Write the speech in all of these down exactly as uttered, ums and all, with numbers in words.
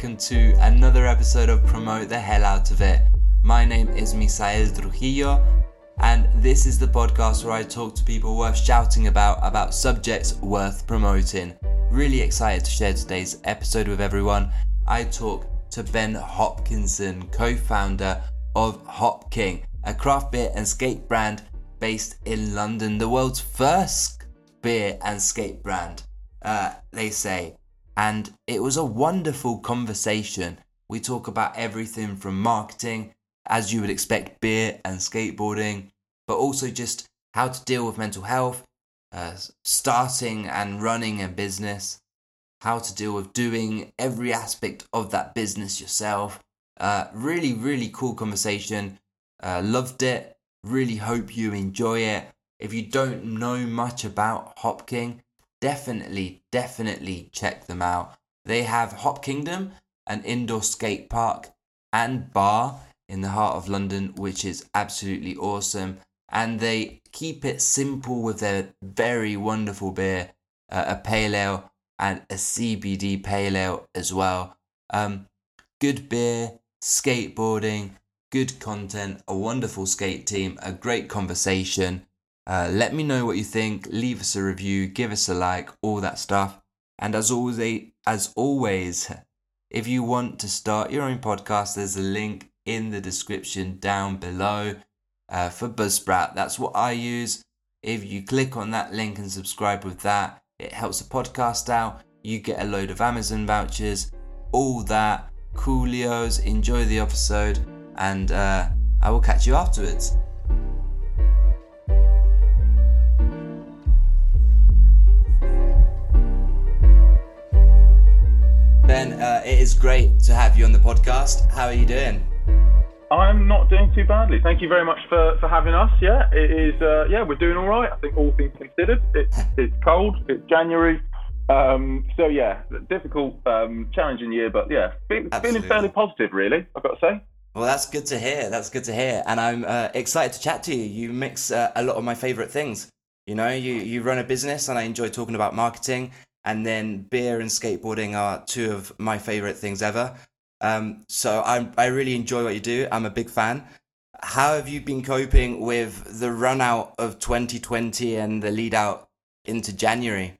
welcome to another episode of Promote the Hell Out of It. My name is Misael Trujillo, and this is the podcast where I talk to people worth shouting about, about subjects worth promoting. Really excited to share today's episode with everyone. I talk to Ben Hopkinson, co-founder of Hop King, a craft beer and skate brand based in London, the world's first beer and skate brand, uh, they say. And it was a wonderful conversation. We talk about everything from marketing, as you would expect, beer and skateboarding, but also just how to deal with mental health, uh, starting and running a business, how to deal with doing every aspect of that business yourself. Uh, really, really cool conversation. Uh, loved it. Really hope you enjoy it. If you don't know much about Hop King, definitely, definitely check them out. They have Hop Kingdom, an indoor skate park and bar in the heart of London, which is absolutely awesome. And they keep it simple with their very wonderful beer, uh, a pale ale and a C B D pale ale as well. Um, good beer, skateboarding, good content, a wonderful skate team, a great conversation. Uh, let me know what you think. Leave us a review, give us a like, all that stuff. And as always, as always, if you want to start your own podcast, there's a link in the description down below uh, for Buzzsprout. That's what I use. If you click on that link and subscribe with that, it helps the podcast out. You get a load of Amazon vouchers, all that. Coolios, enjoy the episode, and uh, I will catch you afterwards. Ben, uh, it is great to have you on the podcast. How are you doing? I'm not doing too badly. Thank you very much for, for having us. Yeah, it is. Uh, yeah, we're doing all right. I think all things considered. It's it's cold. It's January. Um, so yeah, difficult, um, challenging year, but yeah, feeling, feeling fairly positive, really. I've got to say. Well, that's good to hear. That's good to hear, and I'm uh, excited to chat to you. You mix uh, a lot of my favourite things. You know, you you run a business, and I enjoy talking about marketing. And then beer and skateboarding are two of my favourite things ever. Um, so I I really enjoy what you do. I'm a big fan. How have you been coping with the run out of twenty twenty and the lead out into January?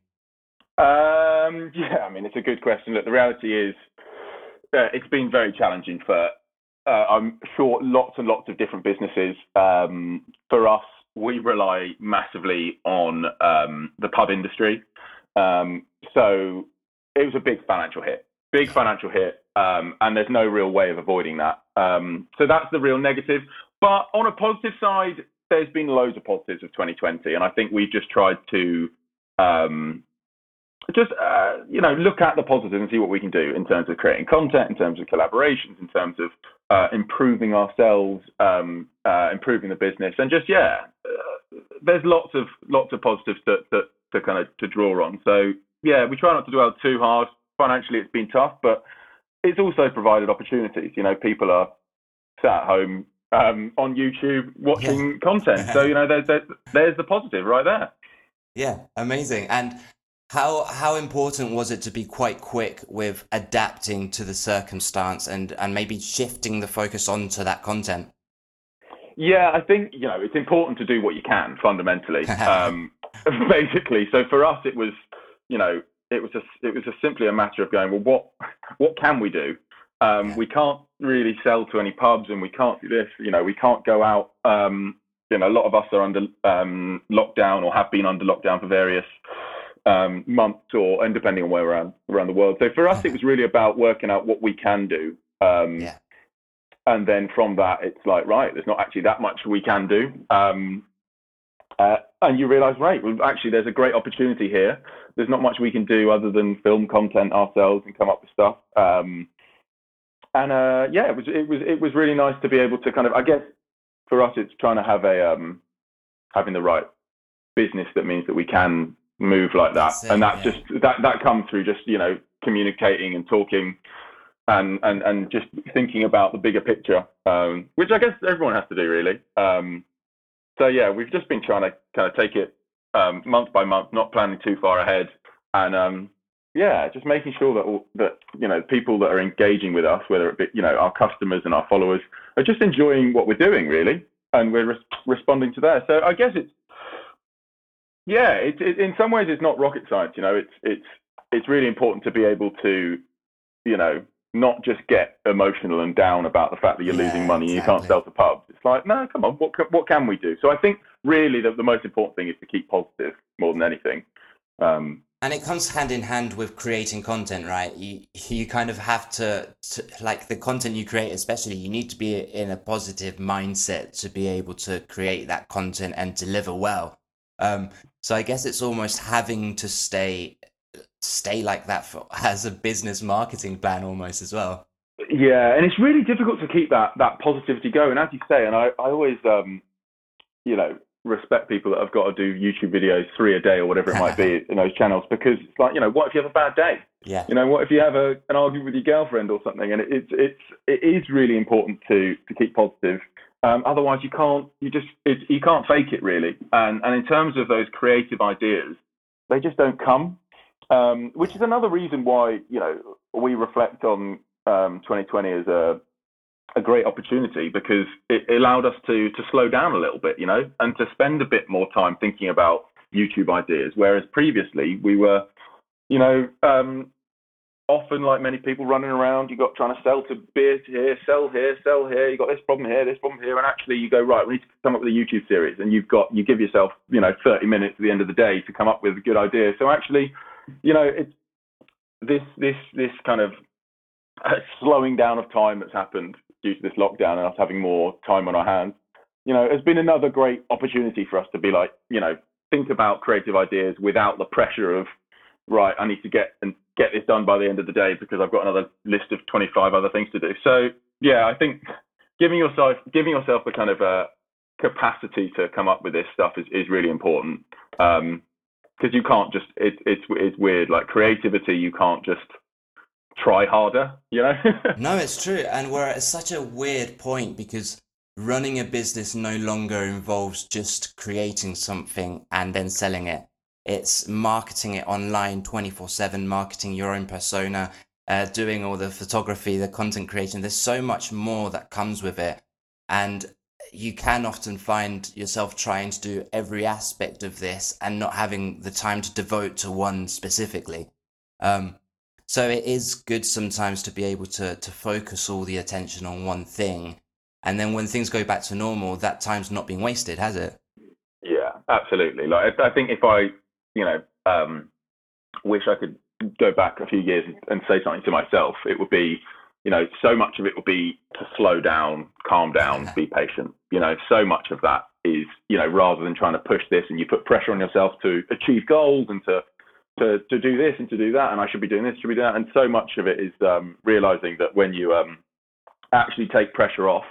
Um, yeah, I mean, it's a good question. Look, the reality is uh, it's been very challenging for, uh, I'm sure, lots and lots of different businesses. Um, for us, we rely massively on um, the pub industry. Um, so it was a big financial hit, big financial hit, um, and there's no real way of avoiding that. Um, so that's the real negative. But on a positive side, there's been loads of positives of twenty twenty, and I think we've just tried to um, just uh, you know look at the positive and see what we can do in terms of creating content, in terms of collaborations, in terms of uh, improving ourselves, um, uh, improving the business, and just yeah, uh, there's lots of lots of positives that that. to kind of to draw on. So yeah, we try not to dwell too hard. Financially, it's been tough, but it's also provided opportunities. You know, people are sat at home um, on YouTube watching yeah. content. So you know, there's, there's there's the positive right there. Yeah, amazing. And how how important was it to be quite quick with adapting to the circumstance and and maybe shifting the focus onto that content? Yeah, I think you know it's important to do what you can fundamentally. Um, Basically, so for us, it was, you know, it was a, it was a simply a matter of going, well, what, what can we do? Um, yeah. We can't really sell to any pubs, and we can't do this. You know, we can't go out. Um, you know, a lot of us are under um, lockdown or have been under lockdown for various um, months, or and depending on where we're around around the world. So for us, it was really about working out what we can do. Um, yeah. And then from that, it's like, right, there's not actually that much we can do. Um, Uh, and you realise, right, well, actually, there's a great opportunity here. There's not much we can do other than film content ourselves and come up with stuff. Um, and uh, yeah, it was it was it was really nice to be able to kind of, I guess, for us, it's trying to have a um, having the right business that means that we can move like that, that's and that's yeah. just that that comes through just you know communicating and talking. And, and and just thinking about the bigger picture, um, which I guess everyone has to do, really. Um, So yeah, we've just been trying to kind of take it um, month by month, not planning too far ahead, and um, yeah, just making sure that all, that you know people that are engaging with us, whether it be you know our customers and our followers, are just enjoying what we're doing really, and we're res- responding to that. So I guess it's yeah, it, it, in some ways it's not rocket science. You know, it's it's it's really important to be able to you know not just get emotional and down about the fact that you're losing Yeah, money and you can't exactly. sell to pubs. It's like, no, come on, what can, what can we do? So I think really the, the most important thing is to keep positive more than anything. Um, And it comes hand in hand with creating content, right? You you kind of have to, to like the content you create, especially you need to be in a positive mindset to be able to create that content and deliver well. Um, so I guess it's almost having to stay stay like that for, as a business marketing plan almost as well. yeah, and it's really difficult to keep that that positivity going, as you say. And I, I always, um, you know, respect people that have got to do YouTube videos three a day or whatever it might be in those channels, because it's like, you know, what if you have a bad day? Yeah. You know, what if you have a, an argument with your girlfriend or something? And it, it's it's it is really important to to keep positive. Um, otherwise, you can't you just it, you can't fake it really. And and in terms of those creative ideas, they just don't come. Um, which is another reason why you know we reflect on um, twenty twenty as a a great opportunity, because it allowed us to to slow down a little bit, you know, and to spend a bit more time thinking about YouTube ideas. Whereas previously we were, you know, um, often like many people running around, you got trying to sell to beer here, sell here, sell here. You got this problem here, this problem here, and actually you go, right, we need to come up with a YouTube series, and you've got you give yourself, you know, thirty minutes at the end of the day to come up with a good idea. So actually, you know, it's this this this kind of slowing down of time that's happened due to this lockdown and us having more time on our hands, you know, has been another great opportunity for us to be like, you know, think about creative ideas without the pressure of, right, I need to get and get this done by the end of the day because I've got another list of twenty-five other things to do. So yeah, I think giving yourself giving yourself the kind of uh, capacity to come up with this stuff is, is really important. Um, because you can't just it, it's it's weird, like creativity, you can't just try harder, you know. No, it's true. And we're at such a weird point because running a business no longer involves just creating something and then selling it. It's marketing it online twenty-four seven, marketing your own persona, uh, doing all the photography, the content creation. There's so much more that comes with it. And you can often find yourself trying to do every aspect of this and not having the time to devote to one specifically. Um, so it is good sometimes to be able to to focus all the attention on one thing. And then when things go back to normal, that time's not being wasted, has it? Yeah, absolutely. Like I think if I, you know, um, wish I could go back a few years and say something to myself, it would be, you know, so much of it would be to slow down, calm down, be patient. You know, so much of that is, you know, rather than trying to push this and you put pressure on yourself to achieve goals and to to to do this and to do that, and I should be doing this, should be doing that. And so much of it is um, realizing that when you um, actually take pressure off,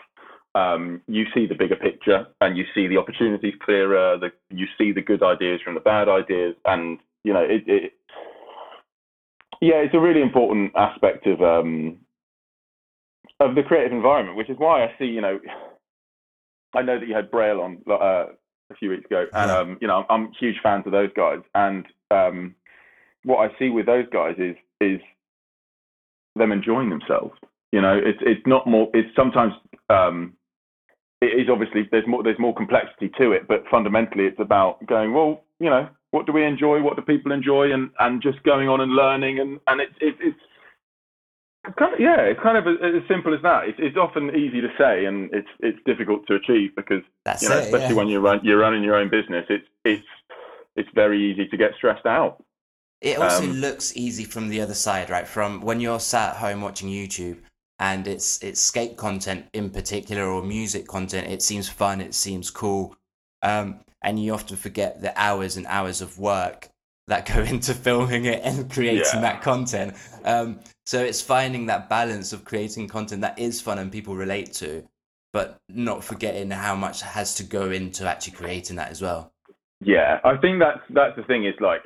um, you see the bigger picture and you see the opportunities clearer. The you see the good ideas from the bad ideas, and you know, it, it yeah, it's a really important aspect of um, of the creative environment, which is why I see, you know, I know that you had Braille on uh, a few weeks ago, and Yeah. um, you know, I'm huge fans of those guys, and um, what I see with those guys is is them enjoying themselves. You know, it's it's not more. It's sometimes um, it is obviously there's more there's more complexity to it, but fundamentally it's about going, well, you know, what do we enjoy? What do people enjoy? And and just going on and learning, and and it's it's it's it's kind of, yeah, it's kind of as, as simple as that. It's, it's often easy to say, and it's it's difficult to achieve because That's you know, it, especially yeah. when you're run, you're running your own business. It's it's it's very easy to get stressed out. It also Um, looks easy from the other side, right? From when you're sat at home watching YouTube and it's it's skate content in particular or music content, it seems fun, it seems cool. Um, and you often forget the hours and hours of work that go into filming it and creating Yeah. that content. Um, so it's finding that balance of creating content that is fun and people relate to, but not forgetting how much has to go into actually creating that as well. Yeah, I think that's that's the thing. Is like,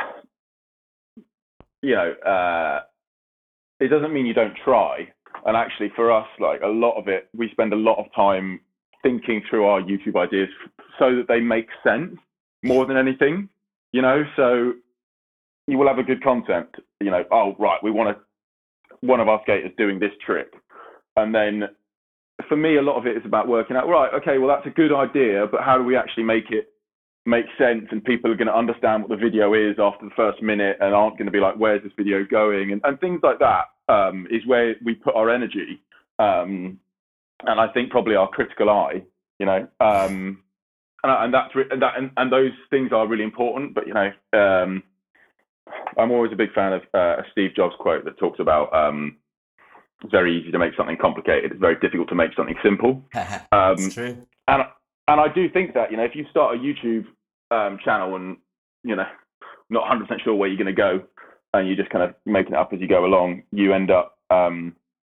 you know, uh, it doesn't mean you don't try. And actually, for us, like a lot of it, we spend a lot of time thinking through our YouTube ideas so that they make sense more than anything. You know, so you will have a good content. You know, oh right, we want to one of our skaters doing this trick, and then for me, a lot of it is about working out. Right, okay, well that's a good idea, but how do we actually make it make sense? And people are going to understand what the video is after the first minute, and aren't going to be like, "Where's this video going?" and, and things like that um, is where we put our energy. Um, and I think probably our critical eye, you know, um, and, and that's and that and, and those things are really important. But you know, um, I'm always a big fan of uh, a Steve Jobs quote that talks about um, it's very easy to make something complicated. It's very difficult to make something simple. Um, That's true. And and I do think that, you know, if you start a YouTube um, channel and, you know, not one hundred percent sure where you're going to go, and you're just kind of making it up as you go along, you end up um,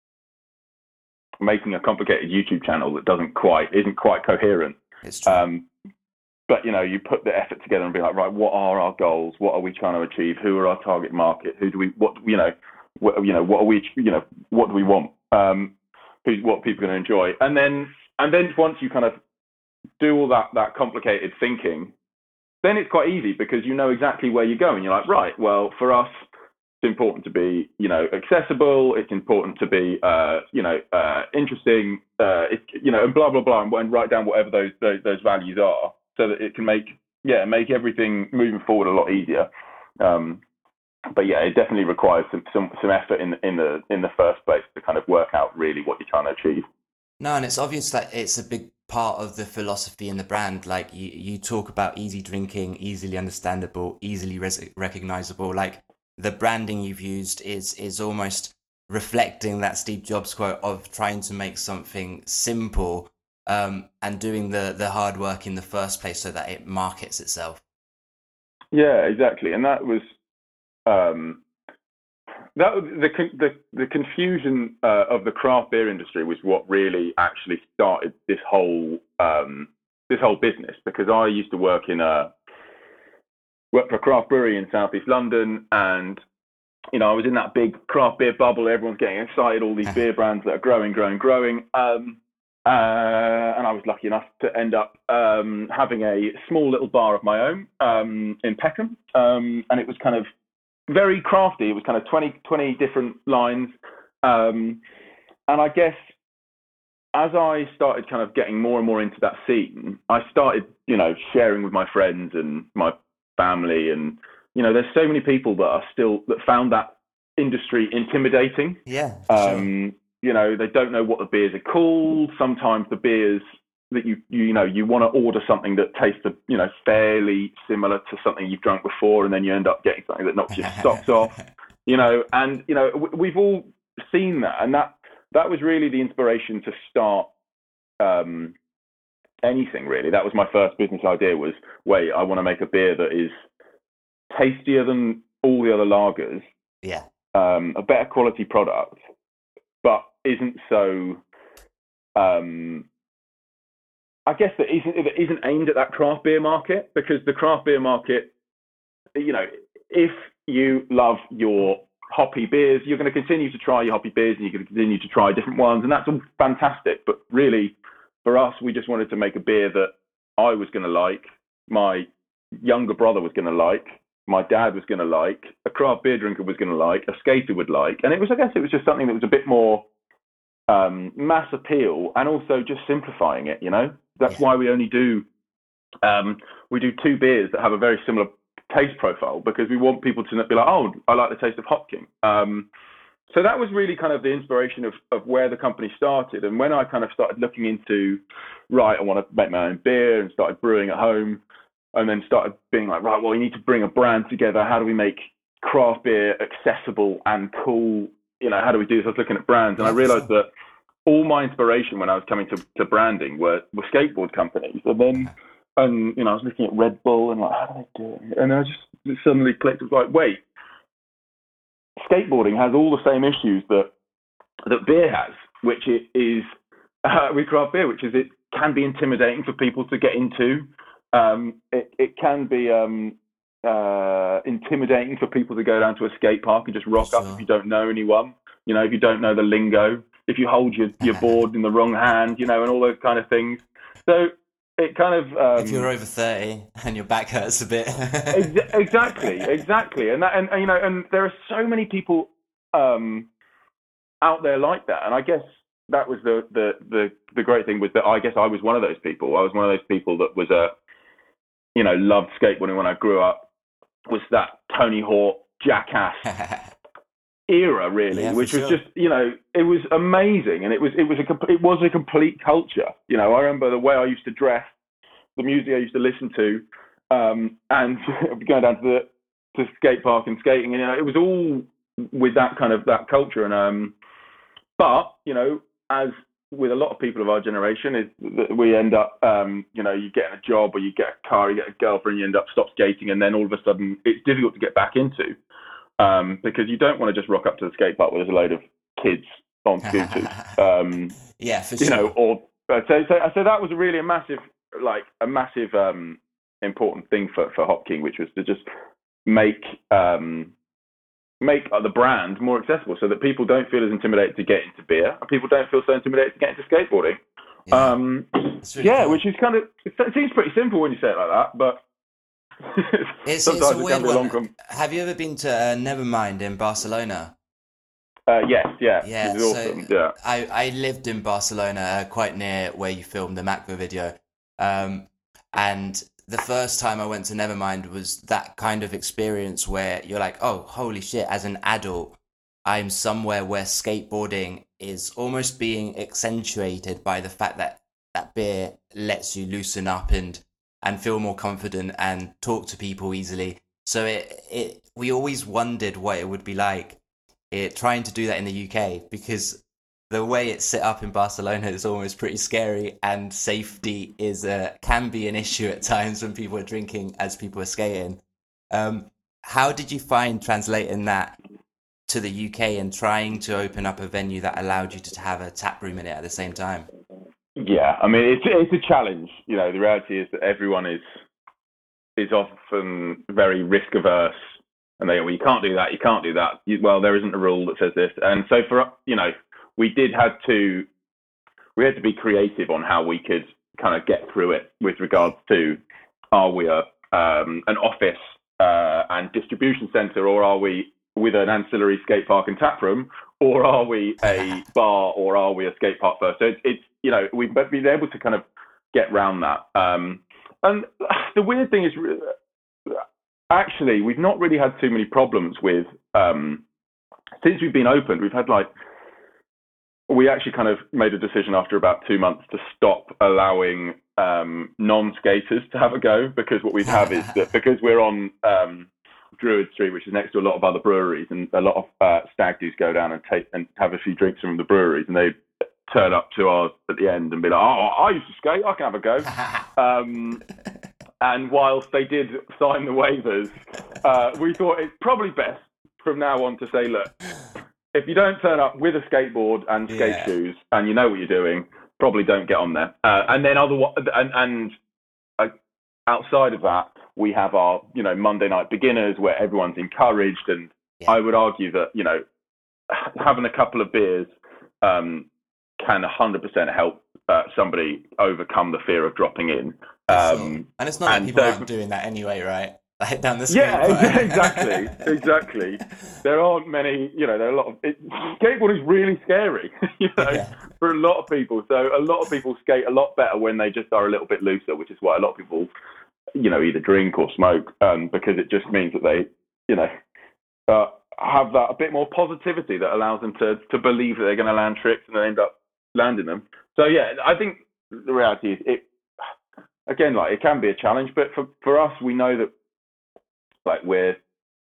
making a complicated YouTube channel that doesn't quite isn't quite coherent. It's true. Um, but you know, you put the effort together and be like, right, what are our goals? What are we trying to achieve? Who are our target market? Who do we? What you know? What, you know? What are we? You know? What do we want? Um, who's what people are going to enjoy? And then and then once you kind of do all that that complicated thinking, then it's quite easy because you know exactly where you're going. You're like, right, well, for us, it's important to be, you know, accessible. It's important to be, uh, you know, uh, interesting. Uh, it's, you know, and blah blah blah, and, and write down whatever those, those those values are, so that it can make yeah make everything moving forward a lot easier. Um, but yeah, it definitely requires some some some effort in in the in the first place to kind of work out really what you're trying to achieve. No, and it's obvious that it's a big part of the philosophy in the brand. Like you, you talk about easy drinking, easily understandable, easily res- recognizable. Like the branding you've used is is almost reflecting that Steve Jobs quote of trying to make something simple um, and doing the, the hard work in the first place so that it markets itself. Yeah, exactly. And that was um, that the the the confusion uh, of the craft beer industry was what really actually started this whole um, this whole business, because I used to work in a worked for a craft brewery in southeast London, and you know I was in that big craft beer bubble. Everyone's getting excited, all these beer brands that are growing, growing, growing. Um, uh, and I was lucky enough to end up um, having a small little bar of my own um, in Peckham, um, and it was kind of very crafty. It was kind of twenty, twenty different lines, um, and I guess as I started kind of getting more and more into that scene, I started, you know, sharing with my friends and my family, and you know there's so many people that are still that found that industry intimidating. Yeah, um sure. You know, they don't know what the beers are called. Sometimes the beers that you you, you know you want to order something that tastes you know fairly similar to something you've drunk before, and then you end up getting something that knocks your socks off, you know and you know we've all seen that, and that that was really the inspiration to start um anything really. That was my first business idea, was wait, I want to make a beer that is tastier than all the other lagers, yeah, um, a better quality product, but isn't so, um, I guess that isn't, that isn't aimed at that craft beer market, because the craft beer market, you know, if you love your hoppy beers, you're going to continue to try your hoppy beers, and you're going to continue to try different ones, and that's all fantastic. But really, for us, we just wanted to make a beer that I was going to like, my younger brother was going to like, my dad was going to like, a craft beer drinker was going to like, a skater would like. And it was, I guess it was just something that was a bit more um, mass appeal, and also just simplifying it, you know? That's yeah. why we only do, um, we do two beers that have a very similar taste profile, because we want people to be like, oh, I like the taste of Hop King. Um, so that was really kind of the inspiration of, of where the company started. And when I kind of started looking into, right, I want to make my own beer, and started brewing at home, and then started being like, right, well, we need to bring a brand together. How do we make craft beer accessible and cool? You know, how do we do this? I was looking at brands, and I realized that all my inspiration when I was coming to, to branding were, were skateboard companies. And then, and, you know, I was looking at Red Bull and like, how do they do it? And I just suddenly clicked. It was like, wait, skateboarding has all the same issues that that beer has, which it is uh, with craft beer, which is it can be intimidating for people to get into. Um, it, it can be um, uh, intimidating for people to go down to a skate park and just rock sure. up if you don't know anyone, you know, if you don't know the lingo, if you hold your, your board in the wrong hand, you know, and all those kind of things. So it kind of um, if you're over thirty and your back hurts a bit. ex- exactly, exactly, and that, and, and you know, and there are so many people um, out there like that, and I guess that was the, the the the great thing was that I guess I was one of those people. I was one of those people that was a, you know, loved skateboarding when I grew up. Was that Tony Hawk Jackass era really, yeah, which was sure. just, you know, it was amazing, and it was it was a it was a complete culture. You know, I remember the way I used to dress, the music I used to listen to, um, and going down to the to skate park and skating, and you know, it was all with that kind of that culture. And um, but you know, as with a lot of people of our generation, is that we end up, um, you know, you get a job or you get a car, you get a girlfriend, you end up stop skating, and then all of a sudden it's difficult to get back into. Um, because you don't want to just rock up to the skate park where there's a load of kids on scooters. Um, yeah, for you sure. know, or uh, so, so so that was really a massive, like a massive um, important thing for for Hop King, which was to just make um, make the brand more accessible, so that people don't feel as intimidated to get into beer, and people don't feel so intimidated to get into skateboarding. Yeah, um, really yeah cool. Which is kind of, it seems pretty simple when you say it like that, but. It's, Sometimes it's a it weird can be a long one. com- Have you ever been to uh, Nevermind in Barcelona? Uh, yes, yeah, Yeah, it's awesome. so Yeah, I, I lived in Barcelona, uh, quite near where you filmed the Macva video. Um, and the first time I went to Nevermind was that kind of experience where you're like, oh, holy shit, as an adult, I'm somewhere where skateboarding is almost being accentuated by the fact that that beer lets you loosen up and and feel more confident and talk to people easily. So it, it we always wondered what it would be like it, trying to do that in the U K, because the way it's set up in Barcelona is almost pretty scary, and safety is a, can be an issue at times when people are drinking as people are skating. Um, how did you find translating that to the U K and trying to open up a venue that allowed you to have a tap room in it at the same time? Yeah, I mean, it's it's a challenge. You know, the reality is that everyone is is often very risk averse, and they, well, you can't do that, you can't do that. You, well, there isn't a rule that says this, and so for you know, we did have to we had to be creative on how we could kind of get through it with regards to, are we a um, an office uh, and distribution centre, or are we with an ancillary skate park and tap room, or are we a bar, or are we a skate park first? So it's, it's you know, we've been able to kind of get around that. Um, and the weird thing is, actually, we've not really had too many problems with, um, since we've been opened, we've had like, we actually kind of made a decision after about two months to stop allowing um, non-skaters to have a go, because what we have is that because we're on um, Druid Street, which is next to a lot of other breweries, and a lot of uh, stag do's go down and take and have a few drinks from the breweries, and they turn up to ours at the end and be like, oh, I used to skate, I can have a go. um, and whilst they did sign the waivers, uh, we thought it's probably best from now on to say, look, if you don't turn up with a skateboard and skate Yeah. shoes and you know what you're doing, probably don't get on there. Uh, and then otherwise, and, and uh, outside of that, we have our, you know, Monday night beginners where everyone's encouraged. And Yeah. I would argue that, you know, having a couple of beers um, can one hundred percent help uh, somebody overcome the fear of dropping in. Um, and it's not that and people so- aren't doing that anyway, right? Like down the skate Yeah, park. ex- exactly, exactly. There aren't many, you know, there are a lot of, it, skateboarding is really scary, you know, Yeah. for a lot of people. So a lot of people skate a lot better when they just are a little bit looser, which is why a lot of people, you know, either drink or smoke, um, because it just means that they, you know, uh, have that a bit more positivity that allows them to, to believe that they're going to land tricks and they end up landing them. So yeah, I think the reality is it, again, like it can be a challenge, but for, for us, we know that, like we're,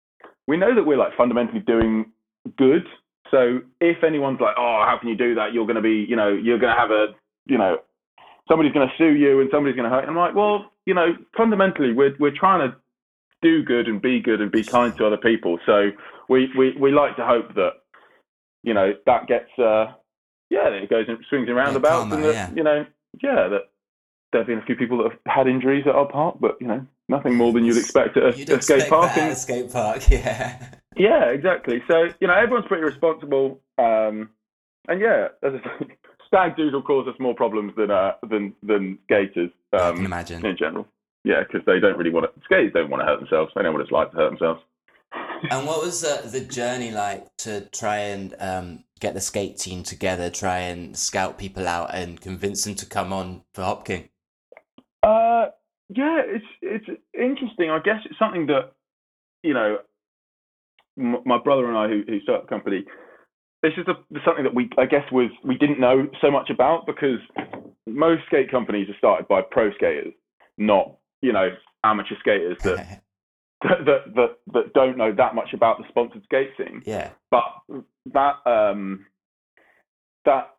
we know that we're like fundamentally doing good. So if anyone's like, oh, how can you do that? You're going to be, you know, you're going to have a, you know, somebody's going to sue you and somebody's going to hurt. I'm like, well, you know, fundamentally we're, we're trying to do good and be good and be kind to other people. So we, we, we like to hope that, you know, that gets, uh, yeah, it goes and swings and roundabouts, karma, and that, yeah. you know, yeah, that there have been a few people that have had injuries at our park, but, you know, nothing more than you'd expect at a, You'd a skate expect park. that at And, a skate park, yeah. yeah, exactly. So, you know, everyone's pretty responsible. Um, and yeah, as I say, stag doos will cause us more problems than uh, than than skaters. Um, I can imagine. In general, yeah, because they don't really want to. Skaters don't want to hurt themselves. They know what it's like to hurt themselves. And what was the, the journey like to try and um, get the skate team together, try and scout people out and convince them to come on for Hop King? Uh, yeah, it's it's interesting. I guess it's something that, you know, m- my brother and I, who, who started the company, this is a, something that we, I guess, was we didn't know so much about, because most skate companies are started by pro skaters, not, you know, amateur skaters that that, that that that don't know that much about the sponsored skate scene. Yeah. But that um that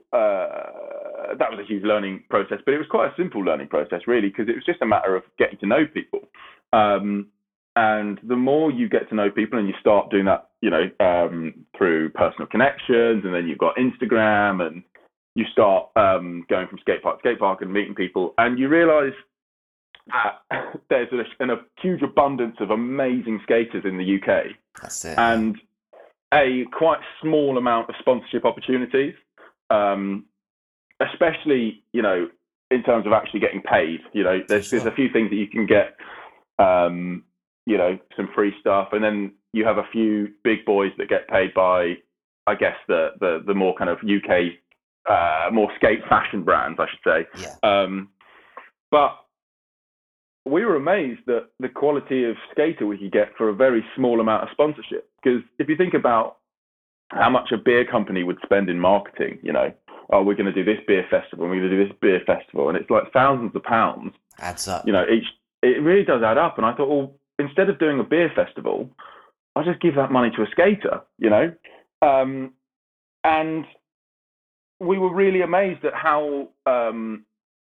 uh that was a huge learning process, but it was quite a simple learning process, really, because it was just a matter of getting to know people. Um, and the more you get to know people, and you start doing that, you know, um, through personal connections, and then you've got Instagram, and you start um, going from skate park to skate park and meeting people, and you realise that there's a, a huge abundance of amazing skaters in the U K. That's it. And a quite small amount of sponsorship opportunities, um, especially, you know, in terms of actually getting paid. You know, there's Sure. there's a few things that you can get, um, you know, some free stuff, and then you have a few big boys that get paid by, I guess, the the, the more kind of U K, uh, more skate fashion brands, I should say. Yeah. Um, but we were amazed at the quality of skater we could get for a very small amount of sponsorship. Because if you think about how much a beer company would spend in marketing, you know, oh, we're going to do this beer festival, and we're going to do this beer festival, and it's like thousands of pounds. Adds up. You know, each, it really does add up. And I thought, well, instead of doing a beer festival, I'll just give that money to a skater, you know. Um, and we were really amazed at how um,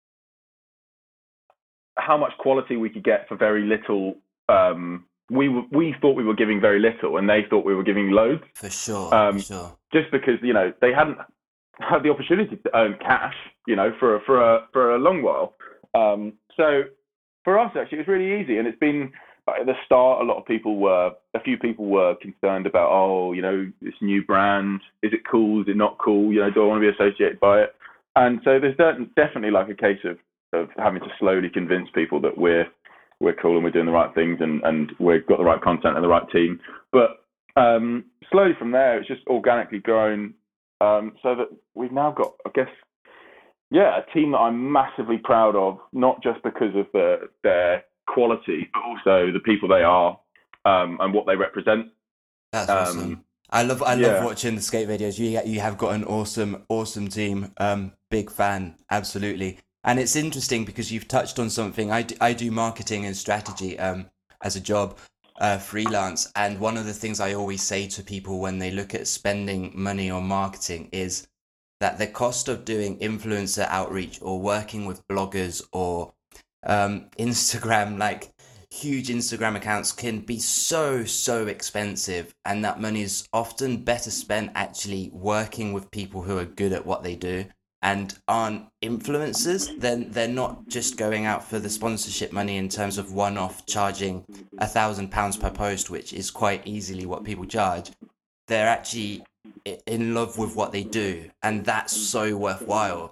how much quality we could get for very little. Um, we were, we thought we were giving very little, and they thought we were giving loads. For sure, um, for sure. Just because, you know, they hadn't had the opportunity to earn cash, you know, for for a for a long while. Um, so for us, actually, it was really easy, and it's been at the start. A lot of people were, a few people were concerned about, oh, you know, this new brand, is it cool? Is it not cool? You know, do I want to be associated by it? And so there's definitely like a case of of having to slowly convince people that we're we're cool and we're doing the right things, and, and we've got the right content and the right team. But um, slowly from there, it's just organically grown, um, so that we've now got, I guess, yeah, a team that I'm massively proud of, not just because of the, their quality, but also the people they are, um, and what they represent. That's Um, awesome. I love I yeah. love watching the skate videos. You you have got an awesome awesome team. Um, big fan, absolutely. And it's interesting because you've touched on something. I do, I do marketing and strategy um, as a job, uh, freelance. And one of the things I always say to people when they look at spending money on marketing is that the cost of doing influencer outreach or working with bloggers or um, Instagram, like huge Instagram accounts, can be so, so expensive. And that money is often better spent actually working with people who are good at what they do and aren't influencers. Then they're not just going out for the sponsorship money in terms of one-off charging a thousand pounds per post, which is quite easily what people charge. They're actually in love with what they do, and that's so worthwhile.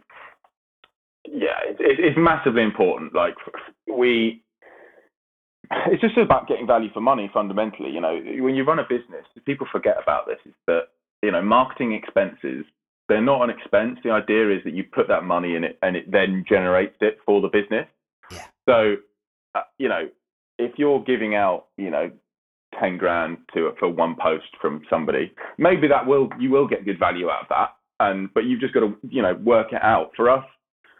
Yeah, it, it's massively important. Like we, it's just about getting value for money fundamentally. You know, when you run a business, people forget about this. Is that, you know, marketing expenses, they're not an expense. The idea is that you put that money in it and it then generates it for the business. Yeah. So, uh, you know, if you're giving out, you know, ten grand to for one post from somebody, maybe that will, you will get good value out of that. And, but you've just got to, you know, work it out. For us,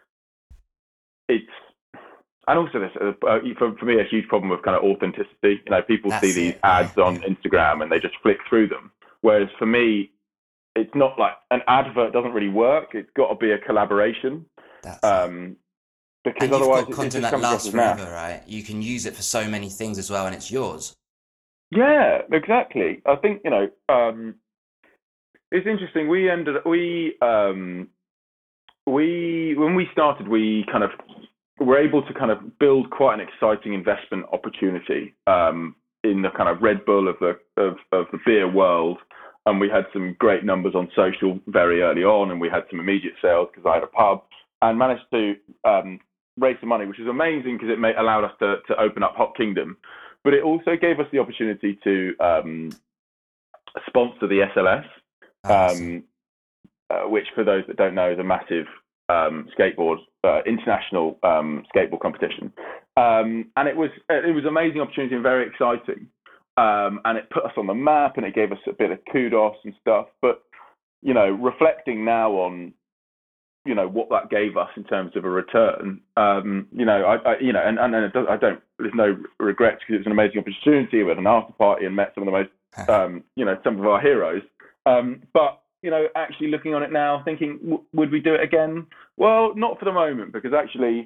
it's, and also this, uh, for, for me, a huge problem with kind of authenticity. You know, people That's see these it. ads Yeah. on Instagram and they just flick through them. Whereas for me, it's not like an advert doesn't really work. It's got to be a collaboration. That's Um, because and you've otherwise got it, it content just that comes across lasts as naff. forever, right? You can use it for so many things as well, and it's yours. Yeah, exactly. I think, you know, um, it's interesting. We ended we um, we when we started, we kind of were able to kind of build quite an exciting investment opportunity um, in the kind of Red Bull of the of, of the beer world. and we had some great numbers on social very early on, and we had some immediate sales because I had a pub, and managed to um, raise some money, which was amazing because it may, allowed us to, to open up Hop Kingdom. But it also gave us the opportunity to um, sponsor the S L S, um, uh, which, for those that don't know, is a massive um, skateboard, uh, international um, skateboard competition. Um, and it was it was an amazing opportunity and very exciting. Um, and it put us on the map, and it gave us a bit of kudos and stuff. But, you know, reflecting now on, you know, what that gave us in terms of a return, um, you know, I, I you know, and, and it does, I don't, there's no regrets because it was an amazing opportunity. We had an after party and met some of the most, um, you know, some of our heroes. Um, but, you know, actually looking on it now, thinking, w- would we do it again? Well, not for the moment, because actually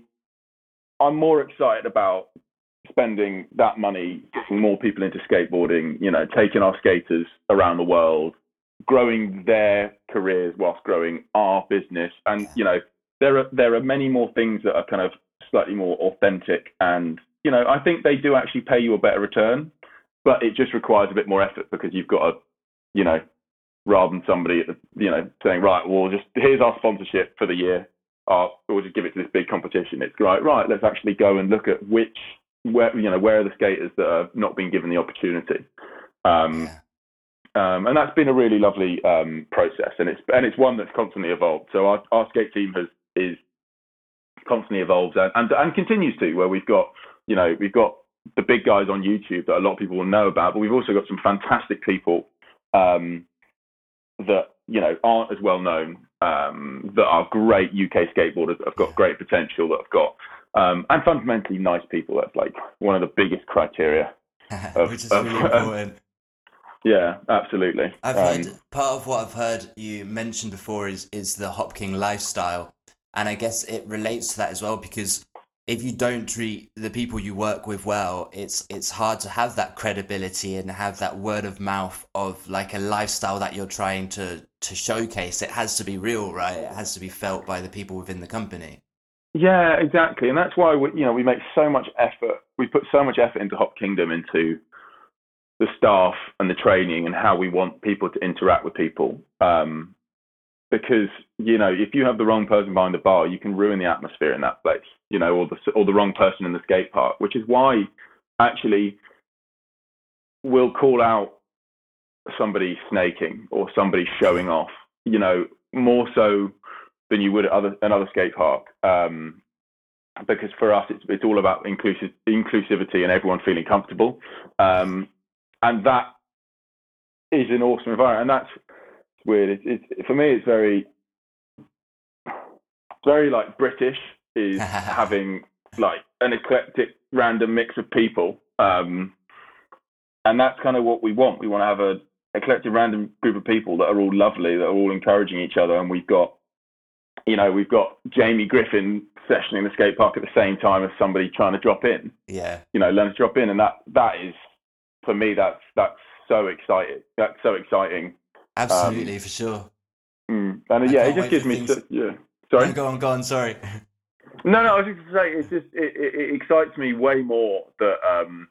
I'm more excited about spending that money, getting more people into skateboarding, you know, taking our skaters around the world, growing their careers whilst growing our business. And, you know, there are there are many more things that are kind of slightly more authentic. And, you know, I think they do actually pay you a better return, but it just requires a bit more effort because you've got to, you know, rather than somebody, you know, saying, right, well, just here's our sponsorship for the year, uh, we'll just give it to this big competition. It's right, right, let's actually go and look at which, where, you know, where are the skaters that have not been given the opportunity. Um, yeah. Um, and that's been a really lovely um, process, and it's and it's one that's constantly evolved. So our, our skate team has is constantly evolves and, and and continues to. Where we've got, you know, we've got the big guys on YouTube that a lot of people will know about, but we've also got some fantastic people um, that, you know, aren't as well known, um, that are great U K skateboarders that have got great potential, that have got um, and fundamentally nice people. That's like one of the biggest criteria, of, which is of, really important. Yeah, absolutely. I've um, heard part of what I've heard you mention before is is the Hop King lifestyle, and I guess it relates to that as well, because if you don't treat the people you work with well, it's it's hard to have that credibility and have that word of mouth of like a lifestyle that you're trying to to showcase. It has to be real, right? It has to be felt by the people within the company. Yeah, exactly, and that's why we, you know, we make so much effort. We put so much effort into Hop Kingdom, into the staff and the training and how we want people to interact with people. Um, because, you know, if you have the wrong person behind the bar, you can ruin the atmosphere in that place, you know, or the, or the wrong person in the skate park, which is why actually we'll call out somebody snaking or somebody showing off, you know, more so than you would at other, another skate park. Um, because for us, it's, it's all about inclusive, inclusivity and everyone feeling comfortable. Um, And that is an awesome environment, and that's weird. It's, it's for me, it's very, very like British is having like an eclectic, random mix of people, um, and that's kind of what we want. We want to have a eclectic, random group of people that are all lovely, that are all encouraging each other, and we've got, you know, we've got Jamie Griffin sessioning the skate park at the same time as somebody trying to drop in. Yeah, you know, learn to drop in, and that that is. For me, that's that's so exciting. That's so exciting. Absolutely, um, for sure. Mm, and yeah, it just gives me. So, yeah. Sorry. No, go on, go on. Sorry. No, no. I was just going to say, it's just it, it, it excites me way more that um,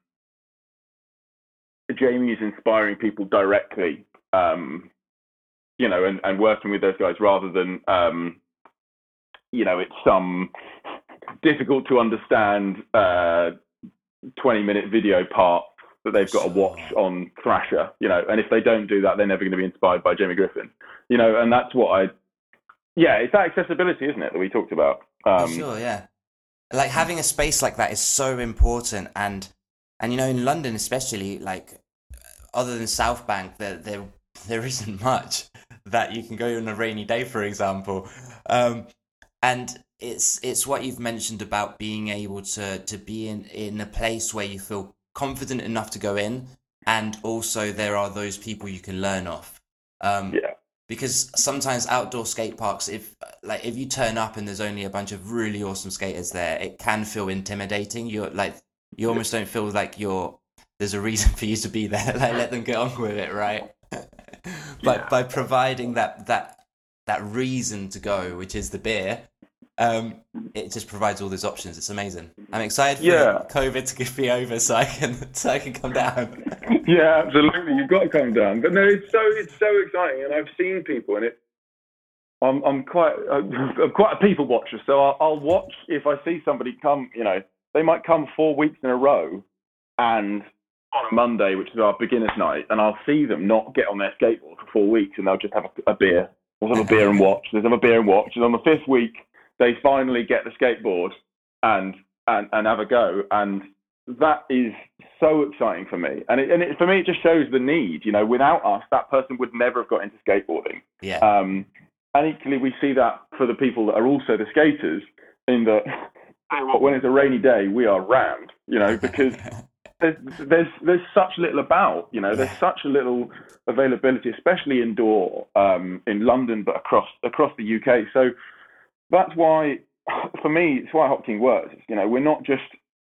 Jamie is inspiring people directly. Um, you know, and, and working with those guys rather than um, you know, it's some difficult to understand uh, twenty minute video part that they've got to watch on Thrasher, you know, and if they don't do that, they're never going to be inspired by Jamie Griffin, you know, and that's what I, yeah, it's that accessibility, isn't it, that we talked about. Um, For sure, yeah. Like having a space like that is so important, and and you know, in London especially, like other than South Bank, there there there isn't much that you can go on a rainy day, for example, um, and it's it's what you've mentioned about being able to to be in in a place where you feel confident enough to go in, and also there are those people you can learn off. Um, yeah. Because sometimes outdoor skate parks, if like if you turn up and there's only a bunch of really awesome skaters there, it can feel intimidating. You're like you almost don't feel like you're there's a reason for you to be there. Like let them get on with it, right? But Yeah. by providing that that that reason to go, which is the beer, Um, it just provides all those options. It's amazing. I'm excited for Yeah. COVID to be over so I can so I can come down. Yeah, absolutely. You've got to come down. But no, it's so it's so exciting, and I've seen people, and it. I'm I'm quite I'm quite a people watcher, so I'll, I'll watch if I see somebody come. You know, they might come four weeks in a row, and on a Monday, which is our beginners' night, and I'll see them not get on their skateboard for four weeks, and they'll just have a, a beer. They'll have a beer and watch. They'll have a beer and watch, and on the fifth week, they finally get the skateboard and and and have a go, and that is so exciting for me. And it, and it, for me, it just shows the need. You know, without us, that person would never have got into skateboarding. Yeah. Um, and equally, we see that for the people that are also the skaters. In that, when it's a rainy day, we are rammed. You know, because there's there's there's such little about. You know, there's such a little availability, especially indoor um, in London, but across across the U K. So that's why, for me, it's why Hop King works. You know, we're not just